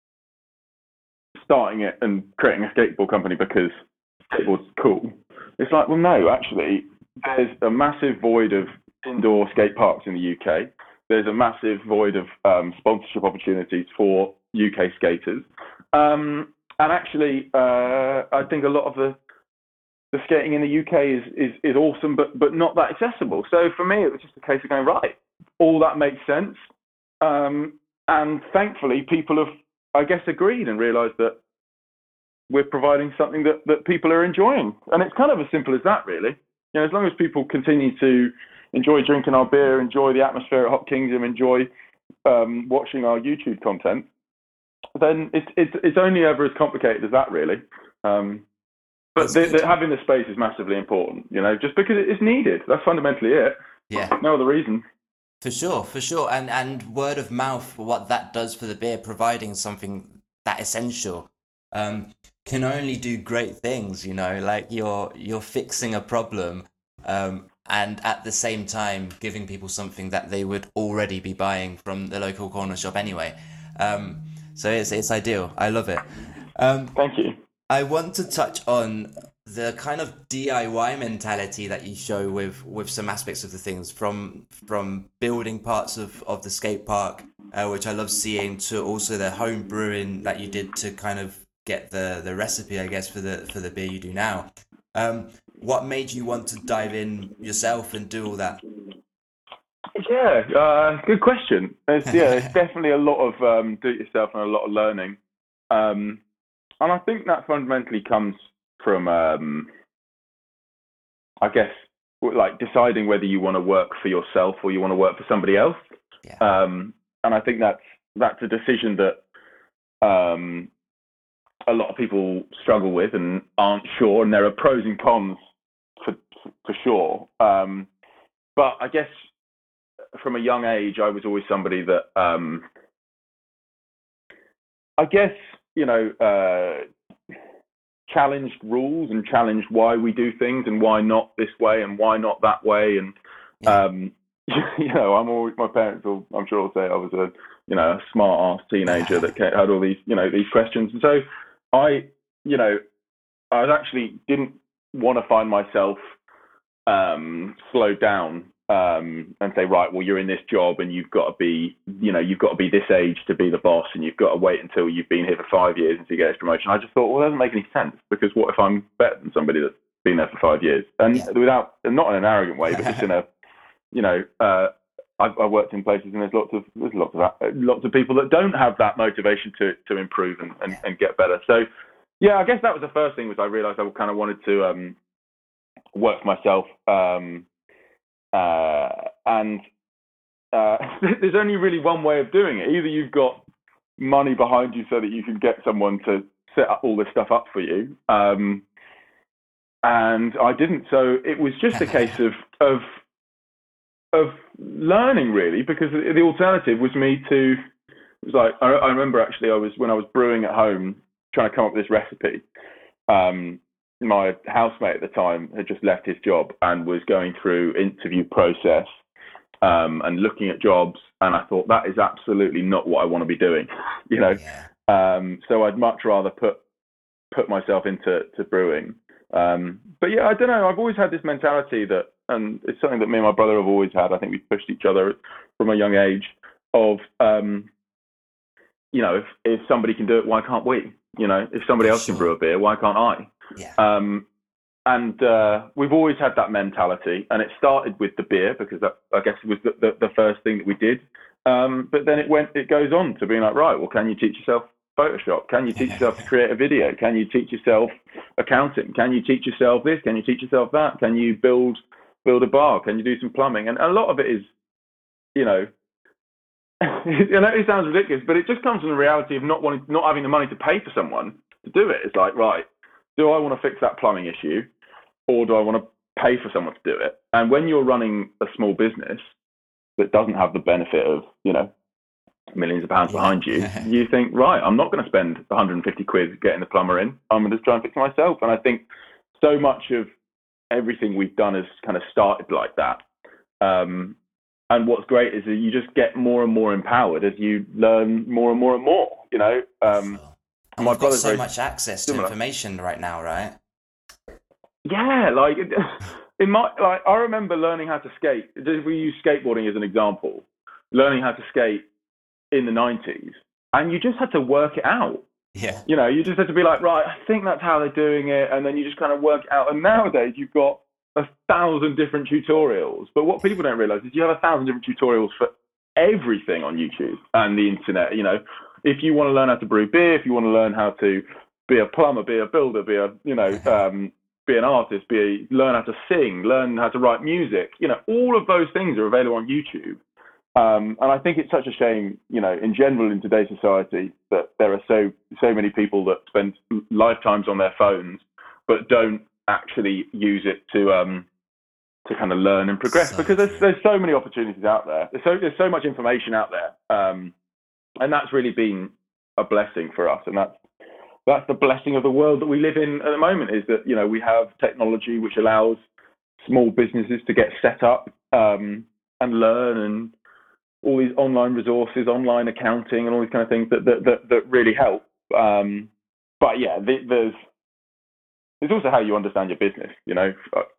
starting it and creating a skateboard company because skateboard's cool. It's like, well, no, actually, there's a massive void of indoor skate parks in the U K. There's a massive void of um, sponsorship opportunities for U K skaters. Um, and actually, uh, I think a lot of the the skating in the U K is, is, is awesome, but but not that accessible. So for me, it was just a case of going, right, all that makes sense. Um, and thankfully, people have, I guess, agreed and realised that we're providing something that, that people are enjoying. And it's kind of as simple as that, really. You know, as long as people continue to enjoy drinking our beer, enjoy the atmosphere at Hop Kingdom, enjoy um, watching our YouTube content, then it's, it's, it's only ever as complicated as that, really. Um, but the, the, having the space is massively important, you know, just because it's needed. That's fundamentally it. Yeah. No other reason. For sure, for sure. And and word of mouth, what that does for the beer, providing something that essential, um, can only do great things, you know, like you're you're fixing a problem, um, and at the same time giving people something that they would already be buying from the local corner shop anyway. Um, so it's it's ideal. I love it. Um, Thank you. I want to touch on the kind of D I Y mentality that you show with, with some aspects of the things, from from building parts of, of the skate park, uh, which I love seeing, to also the home brewing that you did to kind of get the, the recipe, I guess, for the for the beer you do now. Um, what made you want to dive in yourself and do all that? Yeah, uh, good question. There's, yeah, there's definitely a lot of um, do-it-yourself and a lot of learning. Um, and I think that fundamentally comes from, um, I guess, like deciding whether you want to work for yourself or you want to work for somebody else. Yeah. Um, and I think that's that's a decision that um, a lot of people struggle with and aren't sure. And there are pros and cons for for sure. Um, but I guess from a young age, I was always somebody that um, I guess you know. Uh, challenged rules and challenged why we do things and why not this way and why not that way. And, Yeah. um, you know, I'm always, my parents will, I'm sure will say I was a, you know, a smart ass teenager that had all these, you know, these questions. And so I, you know, I actually didn't want to find myself um, slowed down um, and say, right, well, you're in this job and you've got to be, you know, you've got to be this age to be the boss, and you've got to wait until you've been here for five years until you get this promotion. I just thought, well, it doesn't make any sense, because what if I'm better than somebody that's been there for five years? And Yeah. without, not in an arrogant way, but just in a, you know, uh, I've, I've worked in places and there's lots of, there's lots of, lots of people that don't have that motivation to, to improve and, and, and get better. So yeah, I guess that was the first thing, was I realized I kind of wanted to um, work for myself. Um, Uh, and uh, there's only really one way of doing it. Either you've got money behind you so that you can get someone to set up all this stuff up for you, um, and I didn't. So it was just a case of of of learning, really, because the alternative was me to. It was like I, I remember actually I was when I was brewing at home trying to come up with this recipe. Um, my housemate at the time had just left his job and was going through interview process um, and looking at jobs. And I thought, that is absolutely not what I want to be doing, you know? Yeah. Um, so I'd much rather put, put myself into to brewing. Um, but yeah, I don't know. I've always had this mentality that, and it's something that me and my brother have always had. I think we've pushed each other from a young age. of, um, you know, if, if somebody can do it, why can't we? You know, if somebody else Sure. can brew a beer, why can't I? Yeah. Um, and uh, we've always had that mentality, and it started with the beer because that, I guess, was the, the, the first thing that we did. Um, but then it went, it goes on to being like, right, well, can you teach yourself Photoshop? Can you teach yourself to create a video? Can you teach yourself accounting? Can you teach yourself this? Can you teach yourself that? Can you build build a bar? Can you do some plumbing? And a lot of it is, you know, I know it sounds ridiculous, but it just comes from the reality of not wanting, not having the money to pay for someone to do it. It's like, right, do I want to fix that plumbing issue, or do I want to pay for someone to do it? And when you're running a small business that doesn't have the benefit of, you know, millions of pounds Yeah. behind you, you think, right, I'm not going to spend one hundred fifty quid getting the plumber in. I'm going to try and fix it myself. And I think so much of everything we've done has kind of started like that. Um, and what's great is that you just get more and more empowered as you learn more and more and more, you know. Um, and my we've got brother's so very much access similar. to information right now, right? Yeah, like in my like I remember learning how to skate. If we use skateboarding as an example, learning how to skate in the nineties, and you just had to work it out. Yeah. You know, you just had to be like, right, I think that's how they're doing it, and then you just kind of work it out. And nowadays, you've got a thousand different tutorials. But what people don't realize is you have a thousand different tutorials for everything on YouTube and the internet. You know, if you want to learn how to brew beer, if you want to learn how to be a plumber, be a builder, be a, you know, um, be an artist, be a, learn how to sing, learn how to write music. You know, all of those things are available on YouTube. Um, and I think it's such a shame, you know, in general in today's society that there are so so many people that spend lifetimes on their phones but don't actually use it to um, to kind of learn and progress, So because there's true. there's so many opportunities out there. There's so there's so much information out there, um, and that's really been a blessing for us. And that's that's the blessing of the world that we live in at the moment, is that, you know, we have technology which allows small businesses to get set up um, and learn, and all these online resources, online accounting, and all these kind of things that that that, that really help. Um, but yeah, the, there's there's also how you understand your business. You know,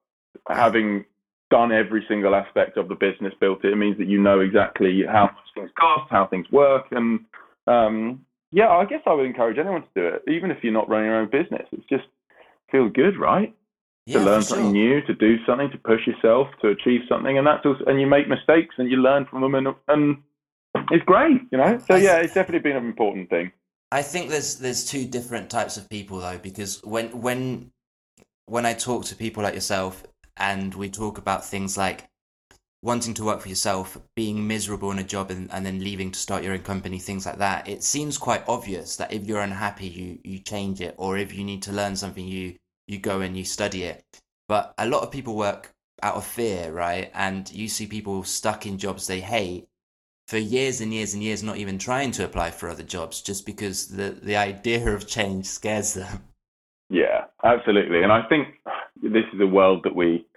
having done every single aspect of the business, built it, it means that you know exactly how much things cost, how things work, and um, yeah, I guess I would encourage anyone to do it, even if you're not running your own business. It's just feels good, right? Yeah, To learn for something sure. new, to do something, to push yourself, to achieve something, and that's also, and you make mistakes and you learn from them, and and it's great, you know. So yeah, it's definitely been an important thing. I think there's there's two different types of people though, because when when when I talk to people like yourself and we talk about things like wanting to work for yourself, being miserable in a job, and, and then leaving to start your own company, things like that, it seems quite obvious that if you're unhappy, you you change it, or if you need to learn something, you you go and you study it. But a lot of people work out of fear, right? And you see people stuck in jobs they hate for years and years and years, not even trying to apply for other jobs, just because the the idea of change scares them. Yeah, absolutely. And I think this is a world that we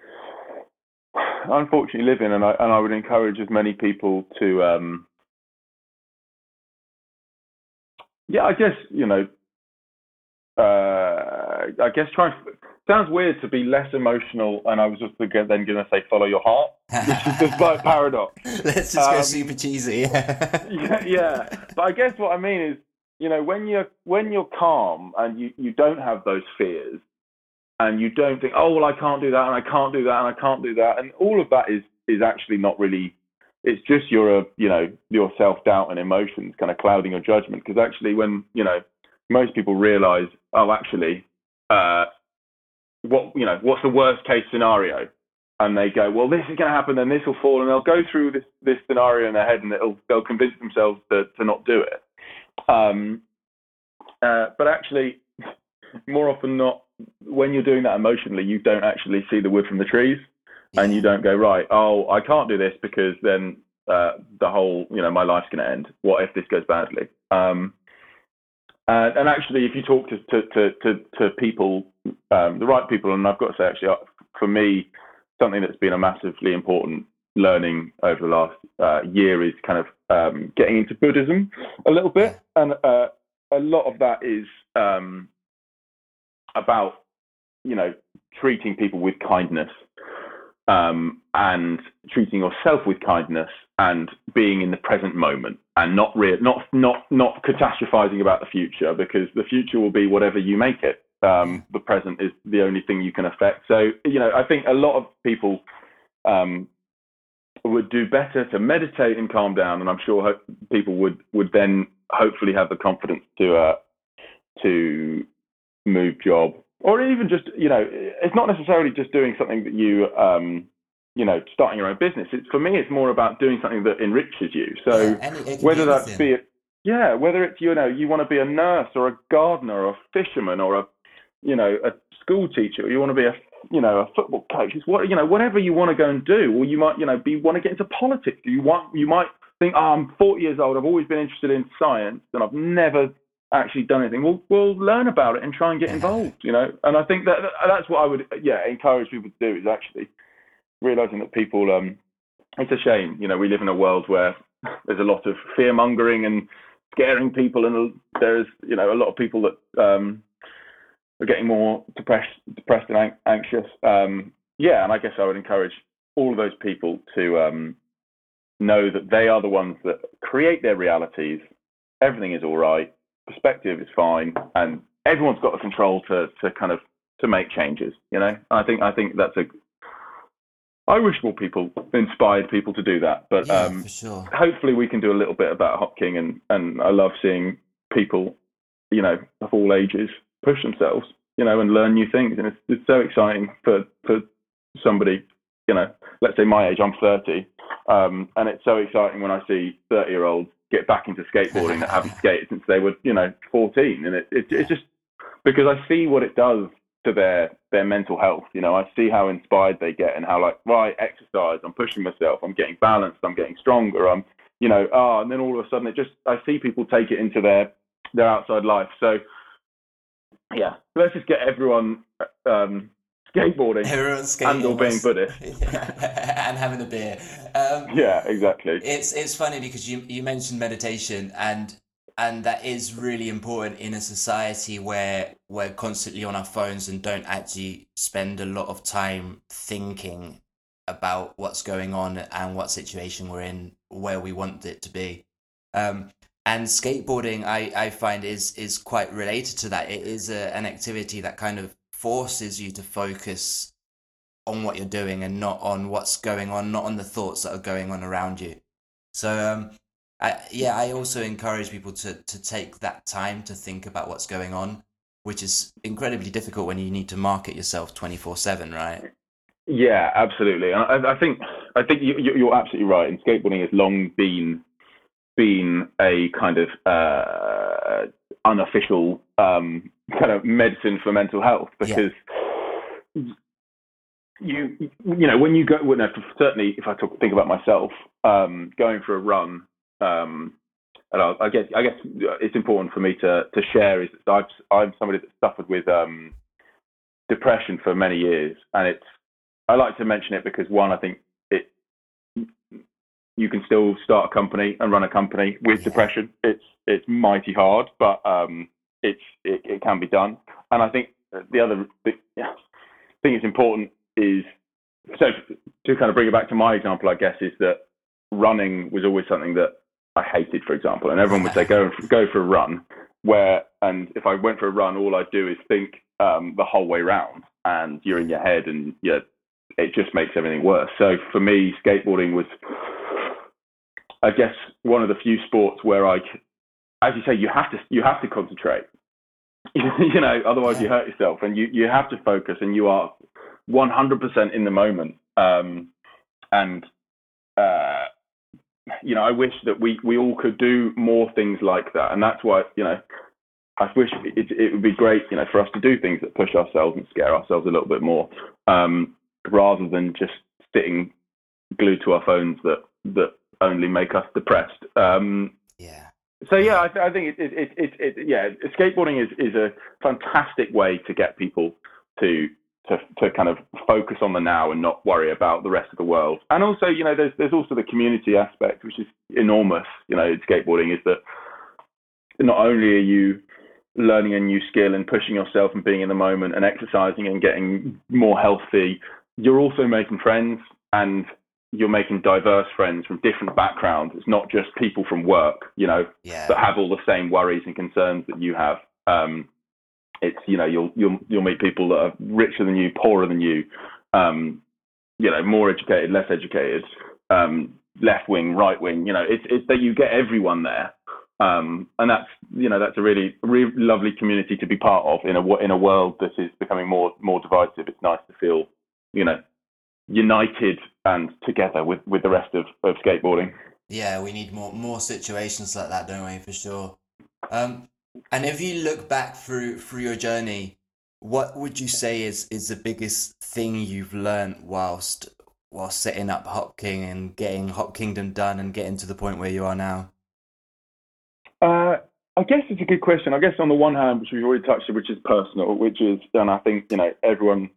unfortunately live in, and I and I would encourage as many people to um yeah, I guess, you know, uh I guess try sounds weird to be less emotional, and I was just then going to say follow your heart, which is the slight paradox. Let's just go Um, super cheesy. yeah, yeah. But I guess what I mean is, you know, when you're when you're calm and you, you don't have those fears, and you don't think, oh well, I can't do that, and I can't do that, and I can't do that, and all of that is is actually not really. It's just your uh, you know, your self doubt and emotions kind of clouding your judgment. Because actually, when, you know, most people realize, oh, actually, uh, what you know, what's the worst case scenario? And they go, well, this is going to happen, then this will fall, and they'll go through this this scenario in their head, and it'll they'll convince themselves to to not do it. Um, uh, but actually, more often than not, when you're doing that emotionally, you don't actually see the wood from the trees, Yeah. and you don't go, right, oh, I can't do this because then uh, the whole, you know, my life's going to end. What if this goes badly? Um, and, and actually, if you talk to to to to, to people, um, the right people, and I've got to say, actually, for me, something that's been a massively important learning over the last uh, year is kind of um, getting into Buddhism a little bit, Yeah. and uh, a lot of that is um, about, you know, treating people with kindness. um, and treating yourself with kindness and being in the present moment and not re- not not not catastrophizing about the future, because the future will be whatever you make it. Um, the present is the only thing you can affect. So, you know, I think a lot of people um, would do better to meditate and calm down, and I'm sure ho- people would would then hopefully have the confidence to uh, to move job, or even just, you know, it's not necessarily just doing something that you um, you know, starting your own business. It's, for me, it's more about doing something that enriches you. So yeah, any, whether that be it, yeah, whether it's, you know, you want to be a nurse or a gardener or a fisherman or a, you know, a school teacher, or you want to be a, you know, a football coach. It's what, you know, whatever you want to go and do, or you might, you know, be want to get into politics. You want, you might think, oh, I'm forty years old. I've always been interested in science, and I've never actually done anything. We'll we'll learn about it and try and get involved. You know, and I think that that's what I would, yeah, encourage people to do, is actually realizing that people, um, it's a shame, you know, we live in a world where there's a lot of fear mongering and scaring people, and there's, you know, a lot of people that um, are getting more depressed, depressed and anxious. Um, yeah, and I guess I would encourage all of those people to um, know that they are the ones that create their realities. Everything is all right. Perspective is fine, and everyone's got the control to to kind of to make changes. You know, I think I think that's a I wish more people, inspired people to do that. But yeah, um, for sure. Hopefully we can do a little bit about Hop King, and, and I love seeing people, you know, of all ages push themselves, you know, and learn new things. And it's, it's so exciting for, for somebody, you know, let's say my age, I'm thirty. Um, and it's so exciting when I see thirty year olds get back into skateboarding that haven't skated since they were, you know, fourteen. And it, it, it's just because I see what it does to their their mental health. You know, I see how inspired they get, and how, like, right, exercise, I'm pushing myself, I'm getting balanced, I'm getting stronger, I'm, you know, ah, and then all of a sudden it just, I see people take it into their their outside life. So yeah, let's just get everyone um skateboarding, and or being Buddhist. And having a beer. Um, yeah, exactly. It's it's funny because you you mentioned meditation, and and that is really important in a society where we're constantly on our phones and don't actually spend a lot of time thinking about what's going on and what situation we're in, where we want it to be. Um, and skateboarding, I, I find, is is quite related to that. It is a, an activity that kind of forces you to focus on what you're doing and not on what's going on, not on the thoughts that are going on around you. So, um, I, yeah, I also encourage people to, to take that time to think about what's going on, which is incredibly difficult when you need to market yourself twenty-four seven, right? Yeah, absolutely. And I, I think I think you, you're absolutely right. And skateboarding has long been been a kind of uh, unofficial um, kind of medicine for mental health, because yeah. you you know when you go, well, no, certainly if I talk, think about myself, um, going for a run. Um, and I, I guess I guess it's important for me to to share is that I've, I'm somebody that suffered with um, depression for many years, and it's I like to mention it because, one, I think it you can still start a company and run a company with yeah. depression. It's it's mighty hard, but um, it's it, it can be done. And I think the other thing it's important is, so to kind of bring it back to my example, I guess, is that running was always something that I hated, for example, and everyone would say go go for a run. Where and if I went for a run, all I'd do is think um, the whole way round, and you're in your head, and yeah, it just makes everything worse. So for me, skateboarding was, I guess, one of the few sports where I, as you say, you have to you have to concentrate, you know, otherwise you hurt yourself, and you you have to focus, and you are one hundred percent in the moment. Um, and uh, you know, I wish that we, we all could do more things like that. And that's why, you know, I wish it, it would be great, you know, for us to do things that push ourselves and scare ourselves a little bit more, um, rather than just sitting glued to our phones that, that only make us depressed. Um, yeah. So, yeah, I, th- I think it, it, it, it, it, yeah, skateboarding is, is a fantastic way to get people to, to to kind of focus on the now and not worry about the rest of the world. And also, you know, there's there's also the community aspect, which is enormous, you know, in skateboarding, is that not only are you learning a new skill and pushing yourself and being in the moment and exercising and getting more healthy, you're also making friends, and you're making diverse friends from different backgrounds. It's not just people from work, you know, yeah. that have all the same worries and concerns that you have. Um, it's, you know, you'll you'll you'll meet people that are richer than you, poorer than you, um, you know, more educated, less educated, um, left wing, right wing. You know, it's it's that you get everyone there, um, and that's you know that's a really really lovely community to be part of in a in a world that is becoming more more divisive. It's nice to feel, you know, united and together with with the rest of, of skateboarding. Yeah, we need more more situations like that, don't we? For sure. Um, and if you look back through through your journey, what would you say is is the biggest thing you've learned whilst whilst setting up Hop King and getting Hop Kingdom done and getting to the point where you are now? Uh, I guess it's a good question. I guess on the one hand, which we've already touched on, which is personal, which is, and I think, you know, everyone,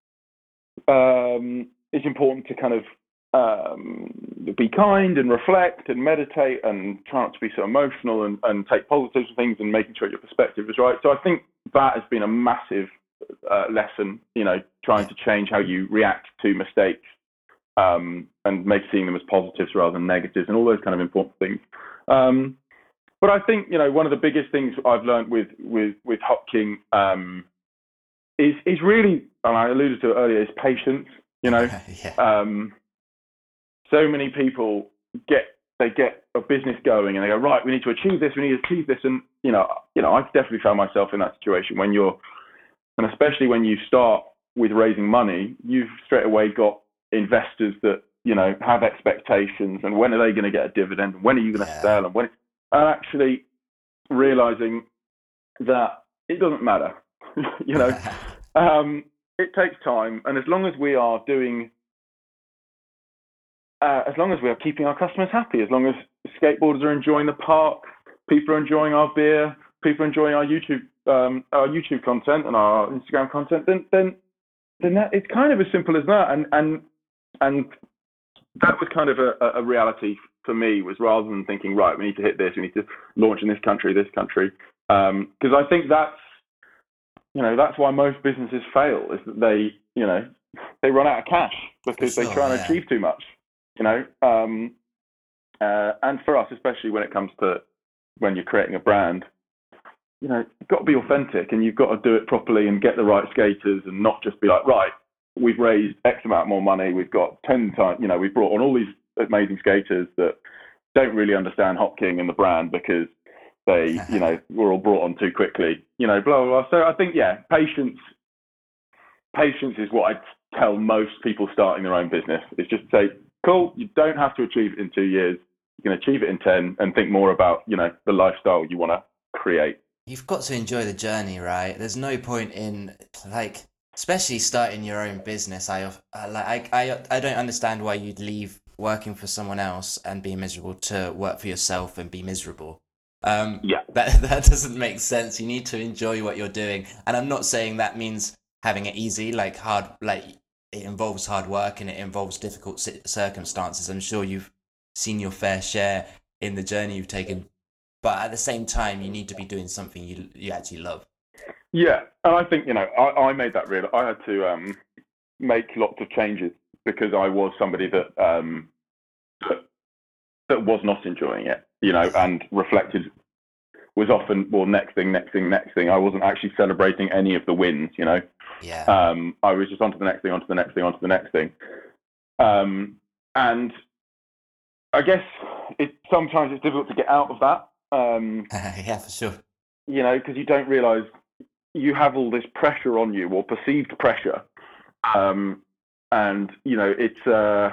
um, it's important to kind of um, be kind and reflect and meditate and try not to be so emotional and, and take positive things and making sure your perspective is right. So I think that has been a massive uh, lesson, you know, trying to change how you react to mistakes um, and make seeing them as positives rather than negatives and all those kind of important things. Um, But I think, you know, one of the biggest things I've learned with with with Hop King um, is is really, and I alluded to it earlier, is patience. You know, yeah. um, so many people get they get a business going and they go, right, we need to achieve this, we need to achieve this, and you know, you know, I've definitely found myself in that situation when you're, and especially when you start with raising money, you've straight away got investors that, you know, have expectations, and when are they going to get a dividend, and when are you going to Yeah. sell, and when. And actually realizing that it doesn't matter, you know, um, it takes time. And as long as we are doing, uh, as long as we are keeping our customers happy, as long as skateboarders are enjoying the park, people are enjoying our beer, people are enjoying our YouTube, um, our YouTube content and our Instagram content, then, then, then that, it's kind of as simple as that. And, and, and that was kind of a, a reality for me, was rather than thinking, right, we need to hit this, we need to launch in this country, this country, because um, I think that's, you know, that's why most businesses fail, is that they, you know, they run out of cash because sure, they try and yeah. achieve too much, you know. Um, uh, and for us, especially when it comes to when you're creating a brand, you know, you've got to be authentic and you've got to do it properly and get the right skaters and not just be like, right, we've raised X amount more money, we've got ten times, you know, we've brought on all these amazing skaters that don't really understand Hop King and the brand because they, you know, were all brought on too quickly, you know, blah, blah, blah. So I think, yeah, patience, patience is what I tell most people starting their own business. It's just to say, cool, you don't have to achieve it in two years. You can achieve it in ten and think more about, you know, the lifestyle you want to create. You've got to enjoy the journey, right? There's no point in, like, especially starting your own business. I, I like, I, I, I don't understand why you'd leave working for someone else and be miserable to work for yourself and be miserable. Um, yeah, that that doesn't make sense. You need to enjoy what you're doing, and I'm not saying that means having it easy. Like hard, like it involves hard work and it involves difficult circumstances. I'm sure you've seen your fair share in the journey you've taken, but at the same time, you need to be doing something you you actually love. Yeah, and I think, you know, I, I made that real. I had to um, make lots of changes because I was somebody that, um, that that was not enjoying it, you know, and reflected was often, well, next thing, next thing, next thing. I wasn't actually celebrating any of the wins, you know. Yeah. Um, I was just on to the next thing, on to the next thing, on to the next thing. Um, and I guess it sometimes it's difficult to get out of that. Um, yeah, for sure. You know, because you don't realise you have all this pressure on you, or perceived pressure. Um, and, you know, it's, uh,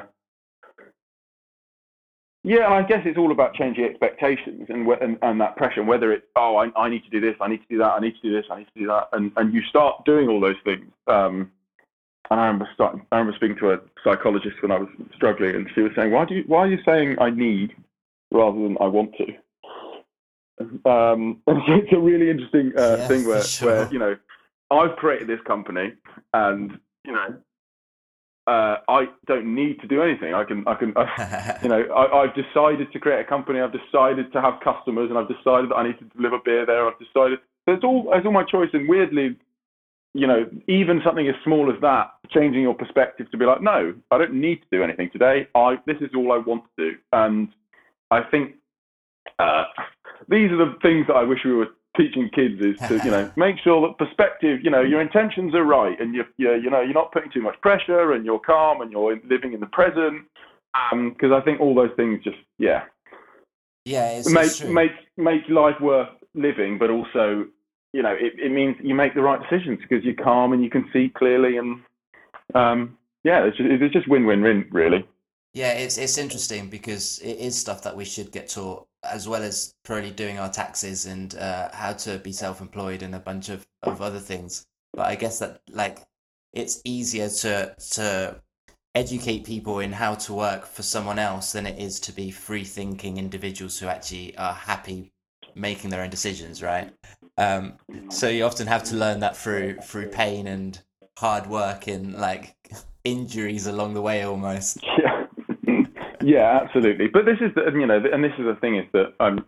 yeah, I guess it's all about changing expectations and, and, and that pressure, whether it's, oh, I, I need to do this, I need to do that, I need to do this, I need to do that. And, and you start doing all those things. Um, and I remember, starting, I remember speaking to a psychologist when I was struggling, and she was saying, why do you, why are you saying I need rather than I want to? Um, and so it's a really interesting uh, yeah, thing where, sure. where, you know, I've created this company and, you know, uh, I don't need to do anything. I can, I can, I, you know, I, I've decided to create a company. I've decided to have customers, and I've decided that I need to deliver beer there. I've decided so it's all, it's all my choice. And weirdly, you know, even something as small as that, changing your perspective to be like, no, I don't need to do anything today. I this is all I want to do. And I think uh, these are the things that I wish we were teaching kids, is to, you know, make sure that perspective, you know, your intentions are right, and you're, you're you know, you're not putting too much pressure, and you're calm, and you're living in the present. Because um, I think all those things just, yeah, yeah, it's, make it's true. make make life worth living, but also, you know, it, it means you make the right decisions because you're calm and you can see clearly, and um, yeah, it's just, it's just win-win-win, really. Yeah, it's it's interesting because it is stuff that we should get taught, as well as probably doing our taxes and uh, how to be self-employed and a bunch of, of other things. But I guess that, like, it's easier to to educate people in how to work for someone else than it is to be free-thinking individuals who actually are happy making their own decisions, right? Um, so you often have to learn that through through pain and hard work and like injuries along the way, almost. Yeah. Yeah, absolutely. But this is the, you know, and this is the thing, is that um,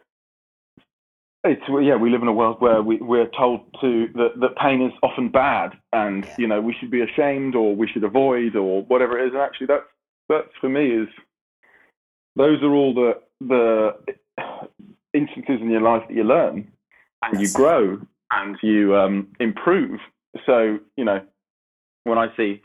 it's yeah, we live in a world where we we're told to that, that pain is often bad, and Yeah. you know, we should be ashamed, or we should avoid, or whatever it is. And actually, that's that's for me is those are all the the instances in your life that you learn and you grow and you um, improve. So, you know, when I see,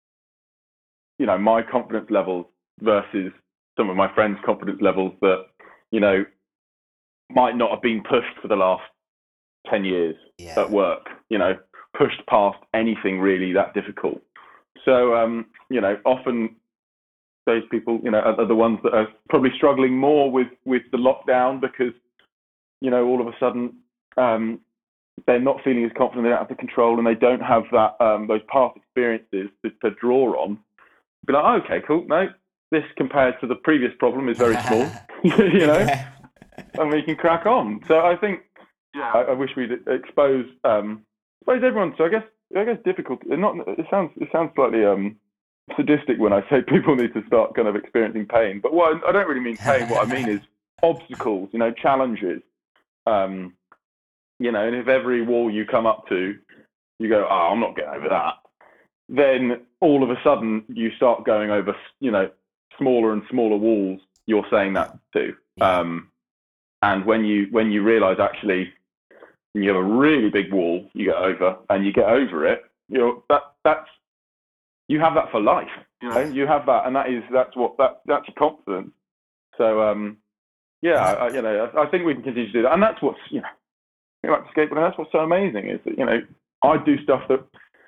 you know, my confidence levels versus some of my friends' confidence levels that, you know, might not have been pushed for the last ten years Yeah. at work, you know, pushed past anything really that difficult. So, um, you know, often those people, you know, are, are the ones that are probably struggling more with, with the lockdown because, you know, all of a sudden um, they're not feeling as confident, they don't have the control, and they don't have that um, those past experiences to, to draw on. Be like, oh, okay, cool. No, this compared to the previous problem is very small, you know, Yeah. and we can crack on. So I think, yeah, I, I wish we'd expose um, expose everyone. So I guess I guess difficult. Not it sounds it sounds slightly um, sadistic when I say people need to start kind of experiencing pain. But what I don't really mean pain. What I mean is obstacles, you know, challenges. Um, you know, and if every wall you come up to, you go, oh, I'm not getting over that, then all of a sudden you start going over, you know, smaller and smaller walls you're saying that to. Yeah. Um, and when you when you realise actually you have a really big wall you get over and you get over it, you know, that that's you have that for life. You know, you have that, and that is that's what that that's your confidence. So um, yeah, I, you know, I, I think we can continue to do that, and that's what's you know, going back to skateboarding. That's what's so amazing is that you know I do stuff that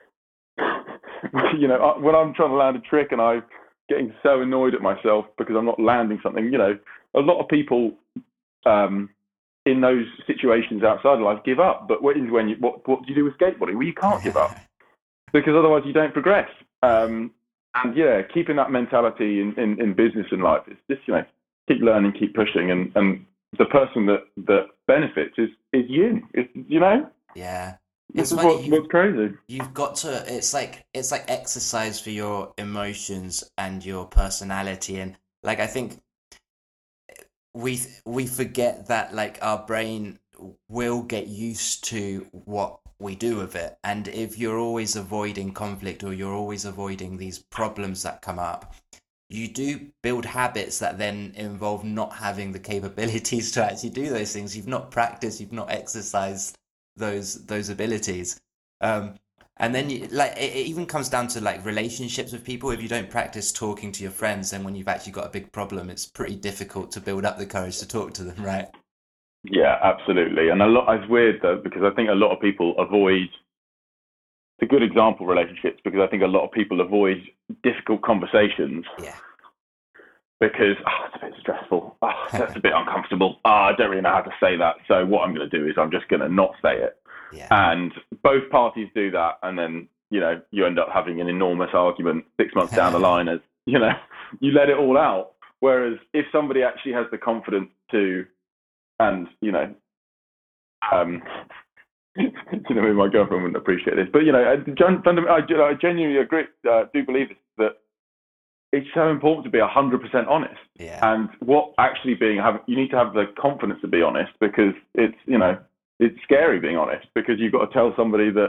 you know when I'm trying to land a trick and I'm getting so annoyed at myself because I'm not landing something. You know, a lot of people um, in those situations outside of life give up. But what is when you what what do you do with skateboarding? Well, you can't give up because otherwise you don't progress. Um, and yeah, keeping that mentality in, in, in business and life is just you know keep learning, keep pushing, and, and the person that, that benefits is is you. It's, you know. Yeah. This It's is funny, what, you've- what's crazy. You've got to. It's like it's like exercise for your emotions and your personality, and like I think we we forget that like our brain will get used to what we do with it, and if you're always avoiding conflict or you're always avoiding these problems that come up, you do build habits that then involve not having the capabilities to actually do those things. You've not practiced, you've not exercised those those abilities. Um, and then you, like it, it even comes down to like relationships with people. If you don't practice talking to your friends, then when you've actually got a big problem, it's pretty difficult to build up the courage to talk to them, right? Yeah, absolutely. And a lot. It's weird though because I think a lot of people avoid. It's a good example relationships because I think a lot of people avoid difficult conversations. Yeah. Because oh, it's a bit stressful. Oh, that's a bit uncomfortable. Oh, I don't really know how to say that. So what I'm going to do is I'm just going to not say it. Yeah. And both parties do that, and then you know you end up having an enormous argument six months down the line as you know you let it all out. Whereas if somebody actually has the confidence to, and you know, um, you know, maybe my girlfriend wouldn't appreciate this, but you know, I, I genuinely agree. Uh, do believe this, that it's so important to be a hundred percent honest. Yeah. And what actually being have you need to have the confidence to be honest because it's you know. It's scary being honest because you've got to tell somebody that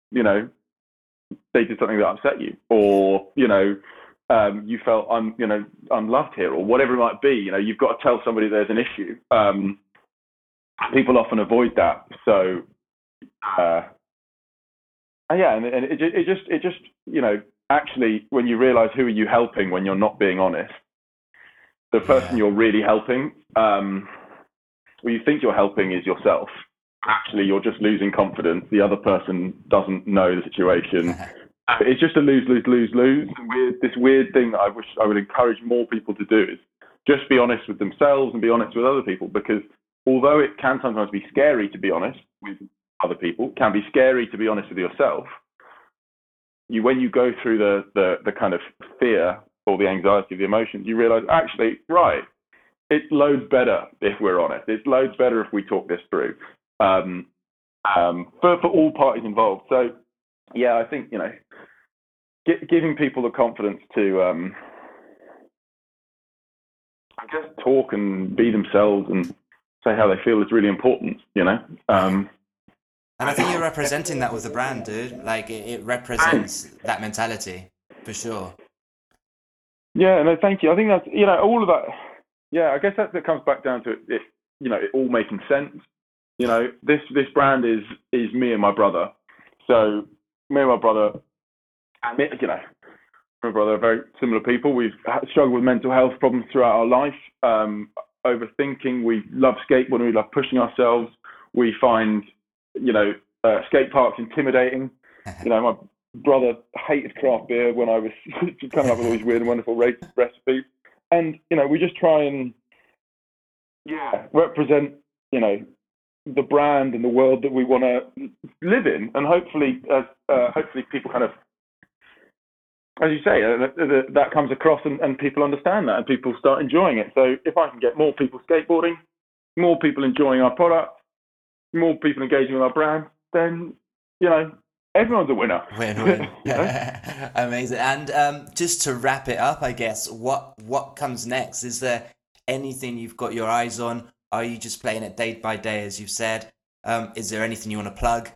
you know, they did something that upset you, or, you know, um, you felt un, you know, unloved here, or whatever it might be. You know, you've got to tell somebody there's an issue. Um, people often avoid that. So, uh, yeah, and, and it, it just, it just, you know, actually, when you realize who are you helping when you're not being honest, the person yeah. you're really helping, um, who you think you're helping is yourself. Actually, you're just losing confidence. The other person doesn't know the situation. It's just a lose, lose, lose, lose. Weird, this weird thing that I wish I would encourage more people to do is just be honest with themselves and be honest with other people. Because although it can sometimes be scary to be honest with other people, it can be scary to be honest with yourself. You, when you go through the, the, the kind of fear or the anxiety of the emotions, you realize, actually, right, it's loads better if we're honest. It's loads better if we talk this through. Um, um, for, for all parties involved. So, yeah, I think, you know, get, giving people the confidence to, um, I guess, talk and be themselves and say how they feel is really important, you know. Um, and I think you're representing that with the brand, dude. Like, it, it represents that mentality, for sure. Yeah, no, thank you. I think that's, you know, all of that, yeah, I guess that, that comes back down to it, it, you know, it all making sense. You know, this, this brand is, is me and my brother. So me and my brother, and me, you know, my brother are very similar people. We've struggled with mental health problems throughout our life, um, overthinking. We love skateboarding. We love pushing ourselves. We find, you know, uh, skate parks intimidating. You know, my brother hated craft beer when I was coming up with all these weird and wonderful recipes. And, you know, we just try and, yeah, represent, you know, the brand and the world that we want to live in, and hopefully, uh, uh, hopefully people kind of, as you say, uh, that, that comes across, and, and people understand that, and people start enjoying it. So if I can get more people skateboarding, more people enjoying our product, more people engaging with our brand, then, you know, everyone's a winner. Win-win. You know? Amazing. And um, just to wrap it up, I guess, what what comes next? Is there anything you've got your eyes on? Are you just playing it day by day, as you've said? Um, is there anything you want to plug?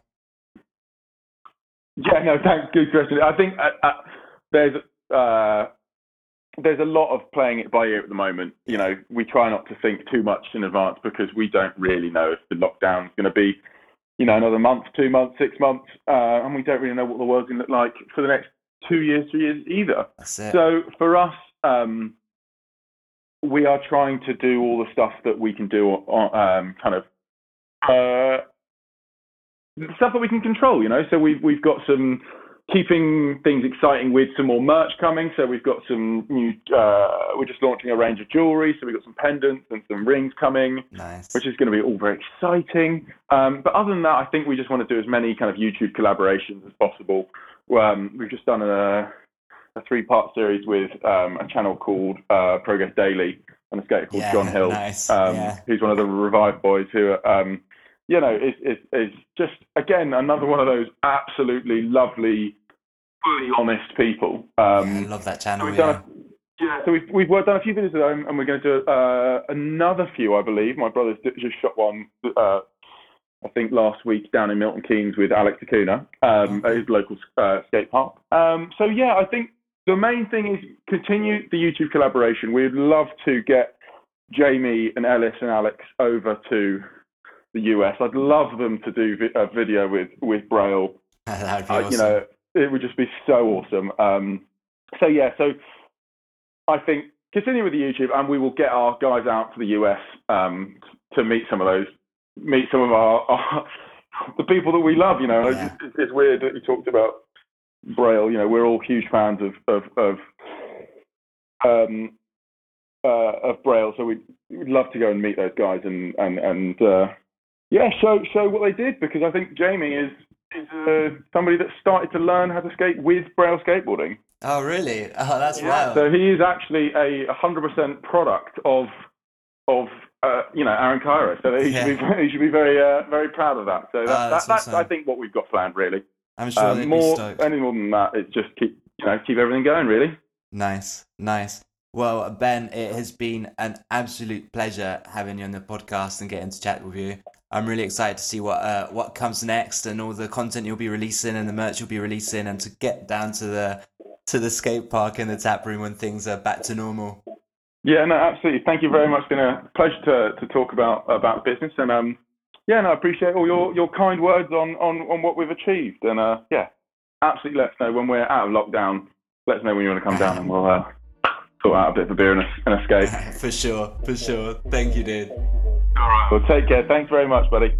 Yeah, no, thanks. Good question. I think uh, uh, there's uh, there's a lot of playing it by ear at the moment. You know, we try not to think too much in advance because we don't really know if the lockdown is going to be, you know, another month, two months, six months, uh, and we don't really know what the world's going to look like for the next two years, three years either. That's it. So for us, um, we are trying to do all the stuff that we can do on um, kind of uh, stuff that we can control, you know. So we've we've got some keeping things exciting with some more merch coming. So we've got some new. Uh, we're just launching a range of jewelry. So we've got some pendants and some rings coming, nice. Which is going to be all very exciting. Um, but other than that, I think we just want to do as many kind of YouTube collaborations as possible. Um, we've just done a. a three-part series with um, a channel called uh, Progress Daily and a skater called yeah, John Hill, nice. um, yeah. who's one of the Revive boys who, um, you know, is, is, is just, again, another one of those absolutely lovely, fully honest people. Um, yeah, I love that channel, we've yeah. done a, yeah, so we've, we've worked, done a few videos with them, and we're going to do uh, another few, I believe. My brother's just shot one, uh, I think, last week down in Milton Keynes with Alex Acuna um, at his local uh, skate park. Um, so, yeah, I think the main thing is continue the YouTube collaboration. We'd love to get Jamie and Ellis and Alex over to the U S. I'd love them to do vi- a video with, with Braille. That'd be uh, awesome. You know, it would just be so awesome. Um, so, yeah, so I think continue with the YouTube, and we will get our guys out to the U S um, to meet some of those, meet some of our, our the people that we love, you know. Yeah. It's, it's weird that you talked about Braille. You know, we're all huge fans of of of um uh of Braille, so we'd, we'd love to go and meet those guys and and and uh yeah show show what they did, because I think Jamie is is uh, somebody that started to learn how to skate with Braille skateboarding. Oh really? Oh, that's yeah. wild. So he is actually a one hundred percent product of of uh, you know, Aaron Cairo. So he yeah. should be he should be very uh, very proud of that. So that, oh, that, that's, that's awesome. I think what we've got planned, really. I'm sure um, they'd more, be stoked. Any more than that, it's just keep, you know, keep everything going, really. Nice, nice. Well, Ben, it has been an absolute pleasure having you on the podcast and getting to chat with you. I'm really excited to see what uh, what comes next and all the content you'll be releasing and the merch you'll be releasing, and to get down to the to the skate park and the tap room when things are back to normal. Yeah, no, absolutely. Thank you very much. It's been a pleasure to, to talk about about business, and um, yeah, no, I appreciate all your, your kind words on, on, on what we've achieved, and uh, yeah, absolutely. Let us know when we're out of lockdown. Let us know when you want to come down, and we'll uh, sort out a bit of a beer and a, and a skate. For sure, for sure. Thank you, dude. All right. Well, take care. Thanks very much, buddy.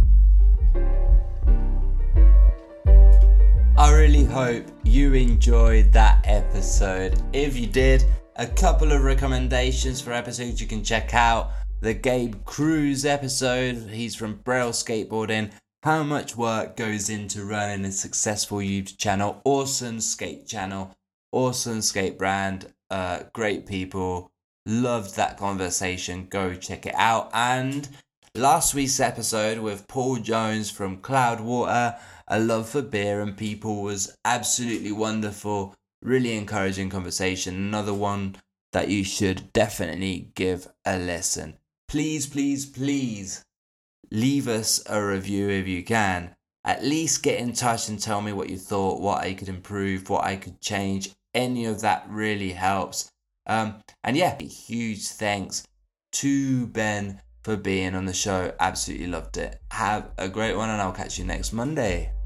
I really hope you enjoyed that episode. If you did, a couple of recommendations for episodes you can check out. The Gabe Cruz episode, he's from Braille Skateboarding. How much work goes into running a successful YouTube channel? Awesome skate channel, awesome skate brand, uh, great people. Loved that conversation. Go check it out. And last week's episode with Paul Jones from Cloudwater, A Love for Beer and People, was absolutely wonderful. Really encouraging conversation. Another one that you should definitely give a listen. Please, please, please leave us a review if you can. At least get in touch and tell me what you thought, what I could improve, what I could change. Any of that really helps. Um, and yeah, huge thanks to Ben for being on the show. Absolutely loved it. Have a great one, and I'll catch you next Monday.